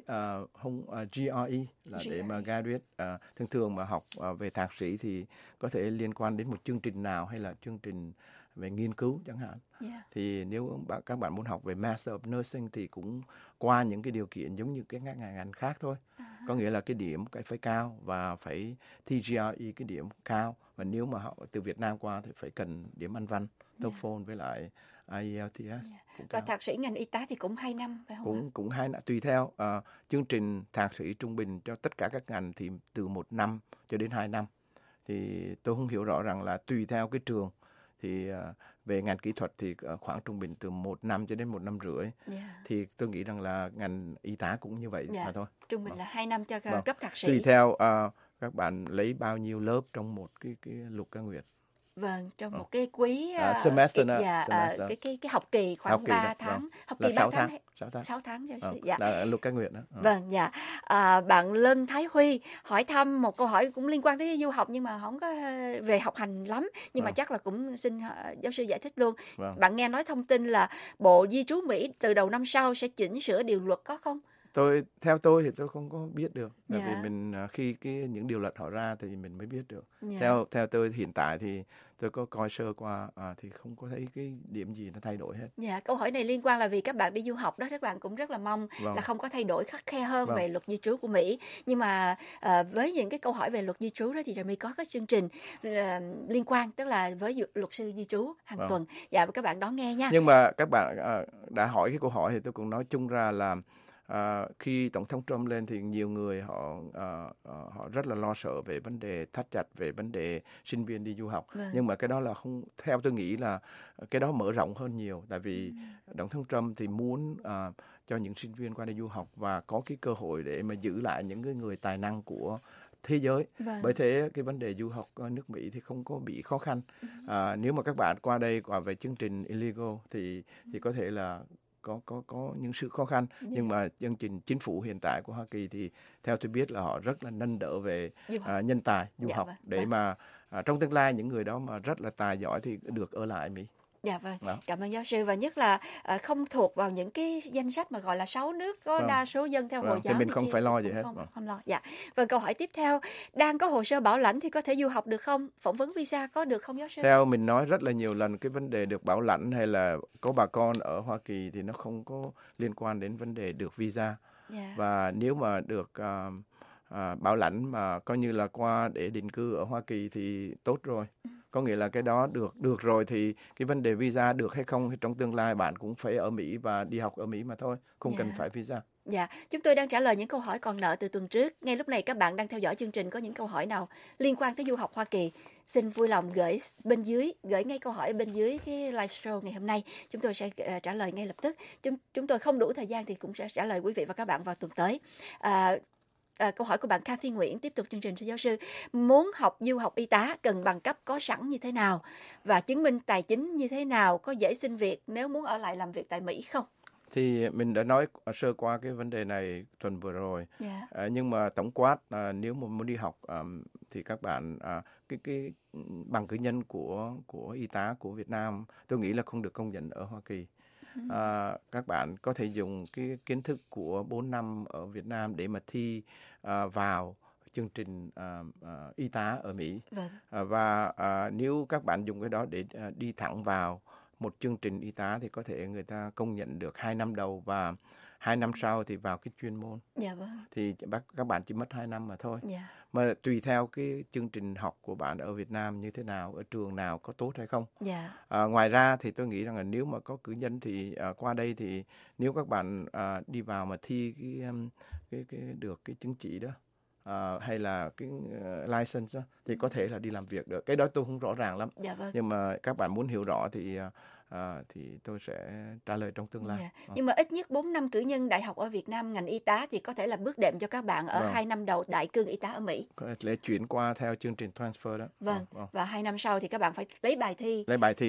GRE là để mà graduate. Thường mà học về thạc sĩ thì có thể liên quan đến một chương trình nào hay là chương trình về nghiên cứu chẳng hạn. Thì nếu các bạn muốn học về Master of Nursing thì cũng qua những cái điều kiện giống như cái ngành khác thôi. Có nghĩa là cái điểm phải cao và phải thi GRE cái điểm cao. Và nếu mà họ từ Việt Nam qua thì phải cần điểm Anh văn, TOEFL với lại IELTS. Và thạc sĩ ngành y tá thì cũng 2 năm phải không? Cũng 2 năm, tùy theo chương trình thạc sĩ trung bình cho tất cả các ngành thì từ 1 năm cho đến 2 năm. thì tôi không hiểu rõ rằng là tùy theo cái trường thì về ngành kỹ thuật thì khoảng trung bình từ 1 năm cho đến 1 năm rưỡi. Thì tôi nghĩ rằng là ngành y tá cũng như vậy mà thôi. Trung bình là 2 năm cho cấp thạc sĩ. Tùy theo các bạn lấy bao nhiêu lớp trong một cái luật ca nguyệt. Vâng, trong một cái quý semester, cái học kỳ khoảng 3 tháng. Học kỳ 3 tháng. 6 tháng cho dạ. Là luật ca nguyệt đó. Vâng, dạ. Bạn Lân Thái Huy hỏi thăm một câu hỏi cũng liên quan tới du học nhưng mà không có về học hành lắm, nhưng mà chắc là cũng xin giáo sư giải thích luôn. Bạn nghe nói thông tin là Bộ Di trú Mỹ từ đầu năm sau sẽ chỉnh sửa điều luật, có không? Theo tôi thì tôi không có biết được, bởi vì mình khi những điều luật họ ra thì mình mới biết được. Theo tôi hiện tại thì tôi có coi sơ qua thì không có thấy cái điểm gì nó thay đổi hết. Câu hỏi này liên quan là vì các bạn đi du học đó, các bạn cũng rất là mong là không có thay đổi khắt khe hơn về luật di trú của Mỹ. Nhưng mà với những cái câu hỏi về luật di trú đó thì Trà My có cái chương trình liên quan, tức là với luật sư di trú hàng tuần. Dạ, các bạn đón nghe nha. Nhưng mà các bạn đã hỏi cái câu hỏi thì tôi cũng nói chung ra là khi Tổng thống Trump lên thì nhiều người họ rất là lo sợ về vấn đề thắt chặt về vấn đề sinh viên đi du học. Nhưng mà cái đó là không, theo tôi nghĩ là cái đó mở rộng hơn nhiều, tại vì Tổng thống Trump thì muốn cho những sinh viên qua đây du học và có cái cơ hội để mà giữ lại những người tài năng của thế giới. Bởi thế cái vấn đề du học nước Mỹ thì không có bị khó khăn. Nếu mà các bạn qua đây về chương trình illegal thì có thể là có những sự khó khăn, nhưng mà chương trình chính phủ hiện tại của Hoa Kỳ thì theo tôi biết là họ rất là nâng đỡ về nhân tài du học để mà trong tương lai những người đó mà rất là tài giỏi thì được ở lại Mỹ. Dạ vâng, cảm ơn giáo sư. Và nhất là không thuộc vào những cái danh sách mà gọi là 6 nước có đa số dân theo Hồi giáo. Thì mình không phải lo gì hết. Không lo. Dạ. Vâng, câu hỏi tiếp theo, đang có hồ sơ bảo lãnh thì có thể du học được không? Phỏng vấn visa có được không giáo sư? Theo mình nói rất là nhiều lần, cái vấn đề được bảo lãnh hay là có bà con ở Hoa Kỳ thì nó không có liên quan đến vấn đề được visa. Và nếu mà được bảo lãnh mà coi như là qua để định cư ở Hoa Kỳ thì tốt rồi. Có nghĩa là cái đó được rồi thì cái vấn đề visa được hay không thì trong tương lai bạn cũng phải ở Mỹ và đi học ở Mỹ mà thôi, không cần phải visa. Dạ, chúng tôi đang trả lời những câu hỏi còn nợ từ tuần trước. Ngay lúc này các bạn đang theo dõi chương trình có những câu hỏi nào liên quan tới du học Hoa Kỳ, xin vui lòng gửi ngay câu hỏi bên dưới cái live show ngày hôm nay. Chúng tôi sẽ trả lời ngay lập tức. Chúng tôi không đủ thời gian thì cũng sẽ trả lời quý vị và các bạn vào tuần tới. Câu hỏi của bạn Cathy Nguyễn tiếp tục chương trình. Thưa giáo sư, muốn học du học y tá cần bằng cấp có sẵn như thế nào và chứng minh tài chính như thế nào, có dễ xin việc nếu muốn ở lại làm việc tại Mỹ không? Thì mình đã nói sơ qua cái vấn đề này tuần vừa rồi. Nhưng mà tổng quát nếu mà muốn đi học thì các bạn cái bằng cử nhân của y tá của Việt Nam tôi nghĩ là không được công nhận ở Hoa Kỳ. Các bạn có thể dùng cái kiến thức của 4 năm ở Việt Nam để mà thi vào chương trình y tá ở Mỹ. Và nếu các bạn dùng cái đó để đi thẳng vào một chương trình y tá thì có thể người ta công nhận được 2 năm đầu và 2 năm sau thì vào cái chuyên môn. Thì các bạn chỉ mất 2 năm mà thôi. Mà tùy theo cái chương trình học của bạn ở Việt Nam như thế nào, ở trường nào có tốt hay không. Ngoài ra thì tôi nghĩ rằng là nếu mà có cử nhân thì qua đây thì nếu các bạn đi vào mà thi cái được cái chứng chỉ đó hay là cái license đó, thì có thể là đi làm việc được. Cái đó tôi không rõ ràng lắm. Nhưng mà các bạn muốn hiểu rõ thì tôi sẽ trả lời trong tương lai. Nhưng mà ít nhất 4 năm cử nhân đại học ở Việt Nam ngành y tá thì có thể là bước đệm cho các bạn ở 2 năm đầu đại cương y tá ở Mỹ. Có thể chuyển qua theo chương trình transfer đó. Và 2 năm sau thì các bạn phải lấy bài thi.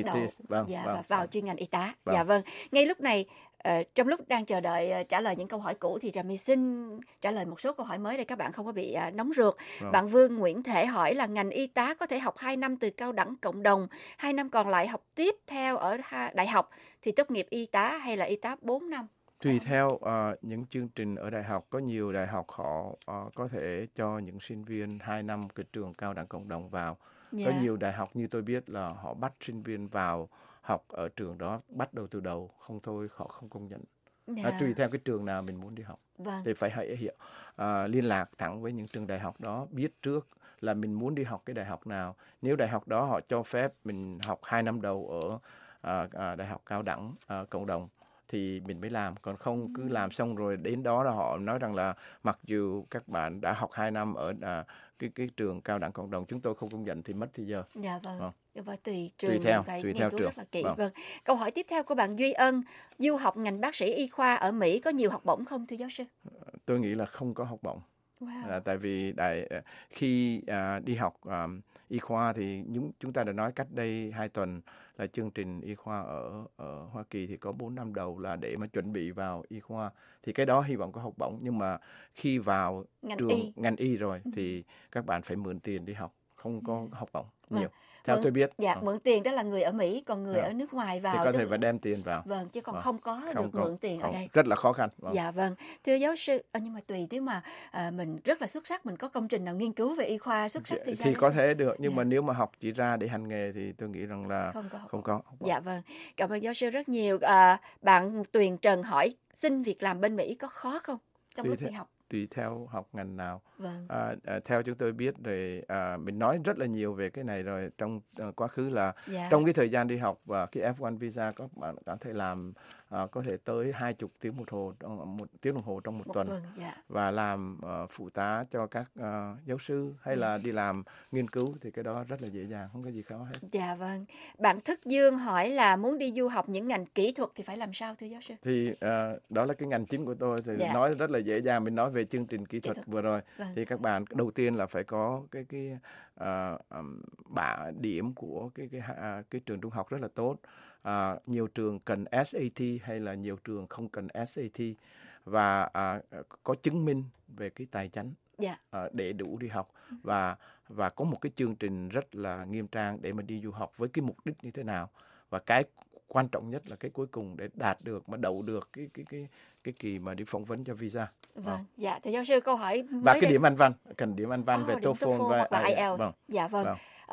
Và vào chuyên ngành y tá. Ngay lúc này trong lúc đang chờ đợi trả lời những câu hỏi cũ thì Trà My xin trả lời một số câu hỏi mới để các bạn không có bị nóng ruột. Bạn Vương Nguyễn Thể hỏi là ngành y tá có thể học 2 năm từ cao đẳng cộng đồng, 2 năm còn lại học tiếp theo ở đại học thì tốt nghiệp y tá, hay là y tá 4 năm? Tùy theo những chương trình ở đại học, có nhiều đại học họ có thể cho những sinh viên 2 năm cái trường cao đẳng cộng đồng vào. Có nhiều đại học như tôi biết là họ bắt sinh viên vào học ở trường đó bắt đầu từ đầu, không thôi họ không công nhận. Tùy theo cái trường nào mình muốn đi học thì phải liên lạc thẳng với những trường đại học đó, biết trước là mình muốn đi học cái đại học nào. Nếu đại học đó họ cho phép mình học 2 năm đầu ở đại học cao đẳng cộng đồng thì mình mới làm, còn không cứ làm xong rồi đến đó là họ nói rằng là mặc dù các bạn đã học 2 năm ở cái trường cao đẳng cộng đồng chúng tôi không công nhận thì mất thời giờ. Dạ vâng. Và tùy Tùy trường theo- mình phải tùy nghiên theo cứu trường. rất là kỹ. Vâng. Vâng. Câu hỏi tiếp theo của bạn Duy Ân, du học ngành bác sĩ y khoa ở Mỹ có nhiều học bổng không thưa giáo sư? Tôi nghĩ là không có học bổng. Wow. Tại vì khi đi học y khoa thì chúng ta đã nói cách đây 2 tuần là chương trình y khoa ở Hoa Kỳ thì có 4 năm đầu là để mà chuẩn bị vào y khoa, thì cái đó hy vọng có học bổng, nhưng mà khi vào ngành y rồi thì các bạn phải mượn tiền đi học, không có học bổng nhiều. Theo tôi biết. Dạ, mượn tiền đó là người ở Mỹ, còn người ở nước ngoài vào thì có thể phải đem tiền vào. Vâng, chứ còn không có được mượn tiền ở đây. Rất là khó khăn. Dạ vâng. Thưa giáo sư, nhưng mà tùy nếu mà mình rất là xuất sắc, mình có công trình nào nghiên cứu về y khoa xuất sắc thì có thể được, nhưng mà nếu mà học chỉ ra để hành nghề thì tôi nghĩ rằng là không có. Dạ vâng. Cảm ơn giáo sư rất nhiều. Bạn Tuyền Trần hỏi xin việc làm bên Mỹ có khó không trong lúc đi học? Tùy theo học ngành nào. Vâng. Theo chúng tôi biết rồi, mình nói rất là nhiều về cái này rồi trong quá khứ là trong cái thời gian đi học và cái F1 visa các bạn có thể làm có thể tới 20 tiếng tiếng đồng hồ trong một tuần. Và làm phụ tá cho các giáo sư hay là đi làm nghiên cứu thì cái đó rất là dễ dàng, không có gì khó hết. Dạ vâng. Bạn Thức Dương hỏi là muốn đi du học những ngành kỹ thuật thì phải làm sao thưa giáo sư? Thì đó là cái ngành chính của tôi thì nói rất là dễ dàng. Mình nói về chương trình kỹ thuật vừa rồi. Thì các bạn đầu tiên là phải có cái điểm của cái trường trung học rất là tốt. Nhiều trường cần SAT hay là nhiều trường không cần SAT, và có chứng minh về cái tài chánh để đủ đi học, và có một cái chương trình rất là nghiêm trang để mà đi du học với cái mục đích như thế nào, và cái quan trọng nhất là cái cuối cùng để đạt được mà đậu được cái kỳ mà đi phỏng vấn cho visa. Vâng. Dạ, thưa giáo sư câu hỏi và cái điểm Anh văn, cần điểm Anh văn về TOEFL hoặc là IELTS. Dạ vâng.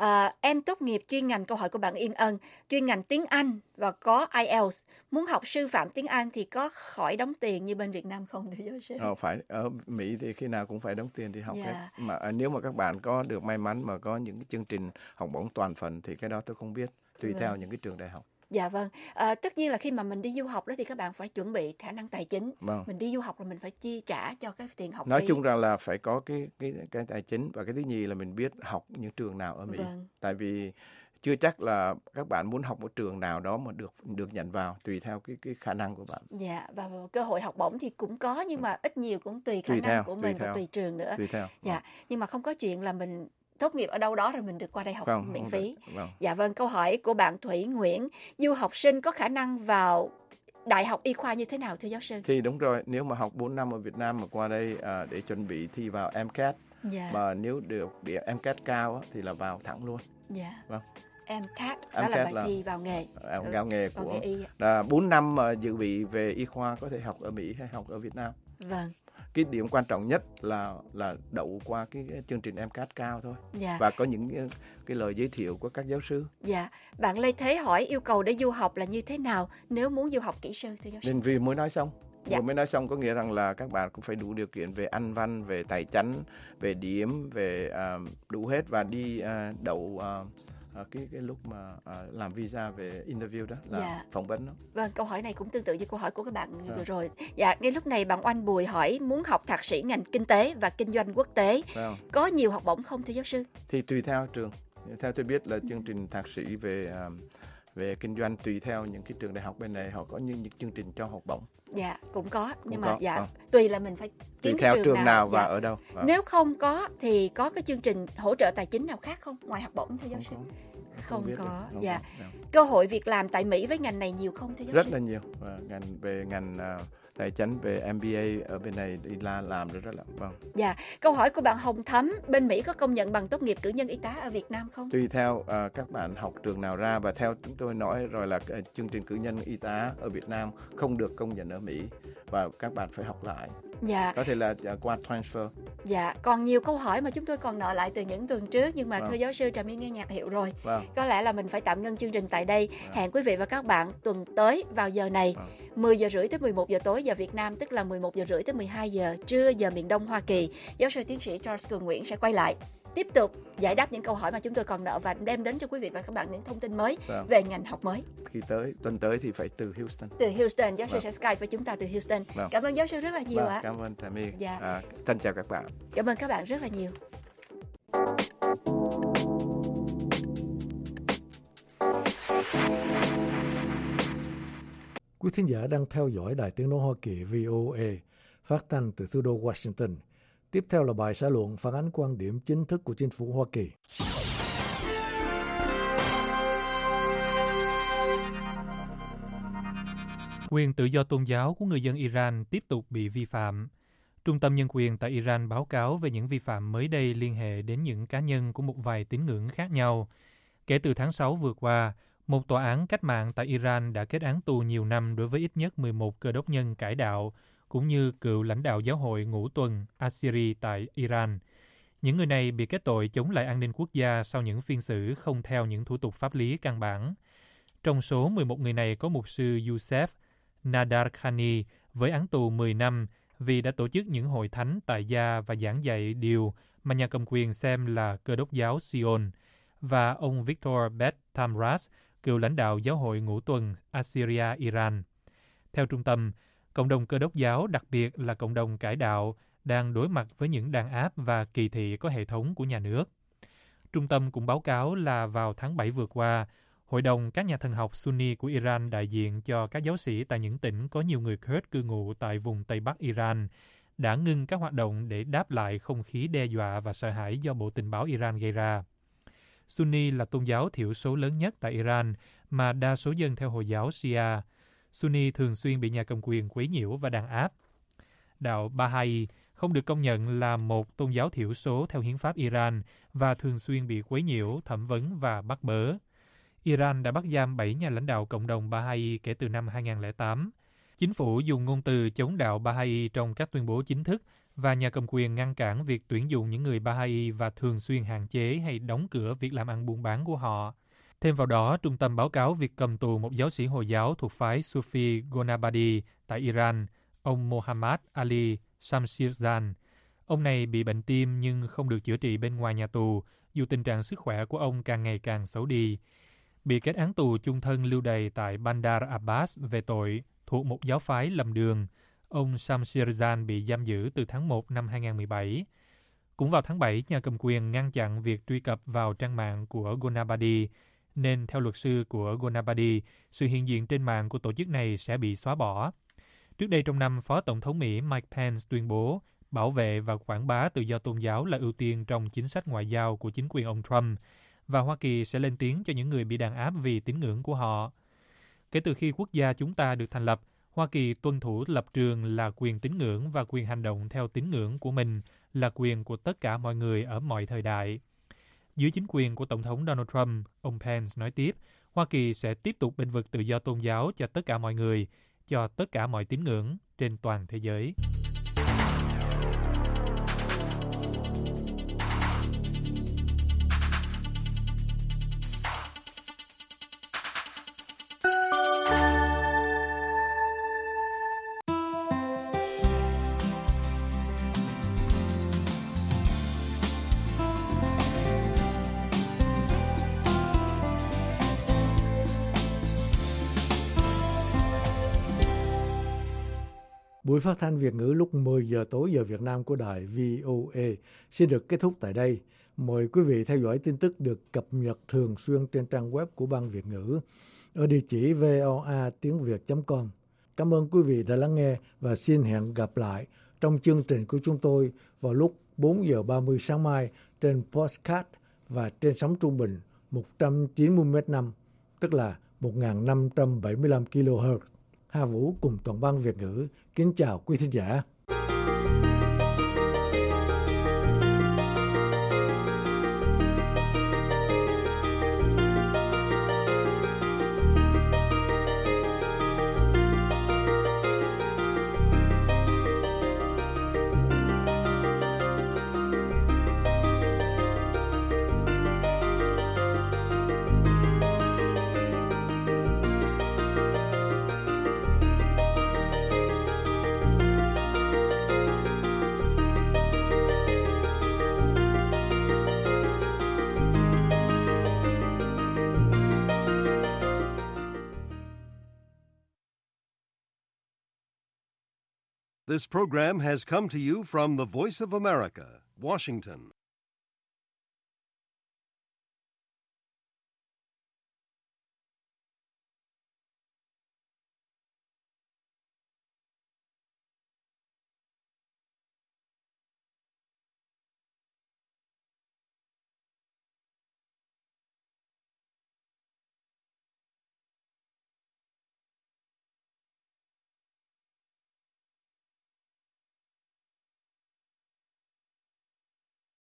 Em tốt nghiệp chuyên ngành, câu hỏi của bạn Yên Ân, chuyên ngành tiếng Anh và có IELTS, muốn học sư phạm tiếng Anh thì có khỏi đóng tiền như bên Việt Nam không thưa giáo sư? Phải, ở Mỹ thì khi nào cũng phải đóng tiền đi học hết. Mà nếu mà các bạn có được may mắn mà có những cái chương trình học bổng toàn phần thì cái đó tôi không biết, tùy theo những cái trường đại học. Dạ vâng. Tất nhiên là khi mà mình đi du học đó thì các bạn phải chuẩn bị khả năng tài chính. Mình đi du học là mình phải chi trả cho cái tiền học phí. Nói chung rằng là phải có cái tài chính, và cái thứ nhì là mình biết học những trường nào ở Mỹ. Tại vì chưa chắc là các bạn muốn học một trường nào đó mà được nhận vào, tùy theo cái khả năng của bạn. Dạ, và cơ hội học bổng thì cũng có, nhưng mà ít nhiều cũng tùy khả năng của mình và tùy trường nữa. Dạ, nhưng mà không có chuyện là mình tốt nghiệp ở đâu đó rồi mình được qua đây học miễn phí. Dạ vâng, câu hỏi của bạn Thủy Nguyễn, du học sinh có khả năng vào đại học y khoa như thế nào thưa giáo sư? Thì đúng rồi, nếu mà học 4 năm ở Việt Nam mà qua đây để chuẩn bị thi vào MCAT, mà nếu được điểm MCAT cao thì là vào thẳng luôn. Dạ. Vâng. MCAT đó là bài thi vào nghề. Vào nghề của 4 năm mà dự bị về y khoa có thể học ở Mỹ hay học ở Việt Nam. Vâng. Cái điểm quan trọng nhất là đậu qua cái chương trình MCAT cao thôi. Và có những cái lời giới thiệu của các giáo sư. Dạ. Bạn Lê Thế hỏi yêu cầu để du học là như thế nào nếu muốn du học kỹ sư thưa giáo sư? Nên vì mới nói xong. Mới nói xong có nghĩa rằng là các bạn cũng phải đủ điều kiện về Anh văn, về tài chánh, về điểm, về đủ hết và đi đậu cái lúc mà làm visa về interview đó là phỏng vấn đó. Vâng, câu hỏi này cũng tương tự như câu hỏi của các bạn vừa rồi. Dạ, ngay lúc này bạn Oanh Bùi hỏi muốn học thạc sĩ ngành kinh tế và kinh doanh quốc tế. Có nhiều học bổng không thưa giáo sư? Thì tùy theo trường. Theo tôi biết là chương trình thạc sĩ về kinh doanh tùy theo những cái trường đại học bên này họ có những chương trình cho học bổng. Dạ, cũng có, nhưng mà tùy là mình phải kiếm theo cái trường nào và ở đâu. Nếu không có thì có cái chương trình hỗ trợ tài chính nào khác không ngoài học bổng thưa giáo sư? Không có. Dạ. Cơ hội việc làm tại Mỹ với ngành này nhiều không thưa giáo sư? Rất là nhiều. Về ngành tài chính, về MBA ở bên này đi làm rất là Dạ. Câu hỏi của bạn Hồng Thấm, bên Mỹ có công nhận bằng tốt nghiệp cử nhân y tá ở Việt Nam không? Tùy theo các bạn học trường nào ra, và theo chúng tôi nói rồi là chương trình cử nhân y tá ở Việt Nam không được công nhận ở Mỹ và các bạn phải học lại. Dạ. Có thể là qua transfer. Dạ, còn nhiều câu hỏi mà chúng tôi còn nợ lại từ những tuần trước, nhưng mà thưa giáo sư Trà My nghe nhạc hiệu rồi. Có lẽ là mình phải tạm ngưng chương trình tại đây. Hẹn quý vị và các bạn tuần tới vào giờ này, 10 giờ rưỡi tới 11 giờ tối giờ Việt Nam, tức là 11 giờ rưỡi tới 12 giờ trưa giờ miền Đông Hoa Kỳ. Giáo sư tiến sĩ Charles Cường Nguyễn sẽ quay lại. tiếp tục giải đáp những câu hỏi mà chúng tôi còn nợ và đem đến cho quý vị và các bạn những thông tin mới về ngành học mới. Khi tuần tới thì phải từ Houston. Từ Houston, giáo sư sẽ Skype với chúng ta từ Houston. Cảm ơn giáo sư rất là nhiều ạ. Cảm ơn Trà My. Thân chào các bạn. Cảm ơn các bạn rất là nhiều. Quý thính giả đang theo dõi Đài Tiếng nói Hoa Kỳ VOA, phát thanh từ thủ đô Washington. Tiếp theo là bài xã luận phản ánh quan điểm chính thức của chính phủ Hoa Kỳ. Quyền tự do tôn giáo của người dân Iran tiếp tục bị vi phạm. Trung tâm Nhân quyền tại Iran báo cáo về những vi phạm mới đây liên hệ đến những cá nhân của một vài tín ngưỡng khác nhau. Kể từ tháng 6 vừa qua, một tòa án cách mạng tại Iran đã kết án tù nhiều năm đối với ít nhất 11 cơ đốc nhân cải đạo, cũng như cựu lãnh đạo giáo hội ngũ tuần Assyri tại Iran. Những người này bị kết tội chống lại an ninh quốc gia sau những phiên xử không theo những thủ tục pháp lý căn bản. Trong số 11 người này có mục sư Youssef Nadarkhani với án tù 10 năm vì đã tổ chức những hội thánh tại gia và giảng dạy điều mà nhà cầm quyền xem là cơ đốc giáo Sion, và ông Victor Bet Tamraz, cựu lãnh đạo giáo hội ngũ tuần Assyria Iran. Theo trung tâm, cộng đồng cơ đốc giáo, đặc biệt là cộng đồng cải đạo, đang đối mặt với những đàn áp và kỳ thị có hệ thống của nhà nước. Trung tâm cũng báo cáo là vào tháng 7 vừa qua, Hội đồng các nhà thần học Sunni của Iran đại diện cho các giáo sĩ tại những tỉnh có nhiều người Kurd cư ngụ tại vùng Tây Bắc Iran đã ngưng các hoạt động để đáp lại không khí đe dọa và sợ hãi do Bộ Tình báo Iran gây ra. Sunni là tôn giáo thiểu số lớn nhất tại Iran, mà đa số dân theo Hồi giáo Shia. Sunni thường xuyên bị nhà cầm quyền quấy nhiễu và đàn áp. Đạo Baha'i không được công nhận là một tôn giáo thiểu số theo hiến pháp Iran và thường xuyên bị quấy nhiễu, thẩm vấn và bắt bớ. Iran đã bắt giam 7 nhà lãnh đạo cộng đồng Baha'i kể từ năm 2008. Chính phủ dùng ngôn từ chống đạo Baha'i trong các tuyên bố chính thức, và nhà cầm quyền ngăn cản việc tuyển dụng những người Baha'i và thường xuyên hạn chế hay đóng cửa việc làm ăn buôn bán của họ. Thêm vào đó, trung tâm báo cáo việc cầm tù một giáo sĩ Hồi giáo thuộc phái Sufi Gonabadi tại Iran, ông Mohammad Ali Shamsirzan. Ông này bị bệnh tim nhưng không được chữa trị bên ngoài nhà tù, dù tình trạng sức khỏe của ông càng ngày càng xấu đi. Bị kết án tù chung thân lưu đày tại Bandar Abbas về tội thuộc một giáo phái lầm đường. Ông Shamsirzan bị giam giữ từ tháng 1 năm 2017. Cũng vào tháng 7, nhà cầm quyền ngăn chặn việc truy cập vào trang mạng của Gonabadi, nên theo luật sư của Gonabadi, sự hiện diện trên mạng của tổ chức này sẽ bị xóa bỏ. Trước đây trong năm, Phó Tổng thống Mỹ Mike Pence tuyên bố bảo vệ và quảng bá tự do tôn giáo là ưu tiên trong chính sách ngoại giao của chính quyền ông Trump, và Hoa Kỳ sẽ lên tiếng cho những người bị đàn áp vì tín ngưỡng của họ. Kể từ khi quốc gia chúng ta được thành lập, Hoa Kỳ tuân thủ lập trường là quyền tín ngưỡng và quyền hành động theo tín ngưỡng của mình là quyền của tất cả mọi người ở mọi thời đại. Dưới chính quyền của Tổng thống Donald Trump, ông Pence nói tiếp, Hoa Kỳ sẽ tiếp tục bênh vực tự do tôn giáo cho tất cả mọi người, cho tất cả mọi tín ngưỡng trên toàn thế giới. Buổi phát thanh Việt ngữ lúc 10 giờ tối giờ Việt Nam của đài VOA xin được kết thúc tại đây. Mời quý vị theo dõi tin tức được cập nhật thường xuyên trên trang web của Ban Việt ngữ ở địa chỉ voa.tiếng.việt.com. Cảm ơn quý vị đã lắng nghe và xin hẹn gặp lại trong chương trình của chúng tôi vào lúc 4 giờ 30 sáng mai trên podcast và trên sóng trung bình 190 m/năm, tức là 1575 kHz. Hà Vũ cùng toàn ban Việt ngữ kính chào quý thính giả. This program has come to you from the Voice of America, Washington.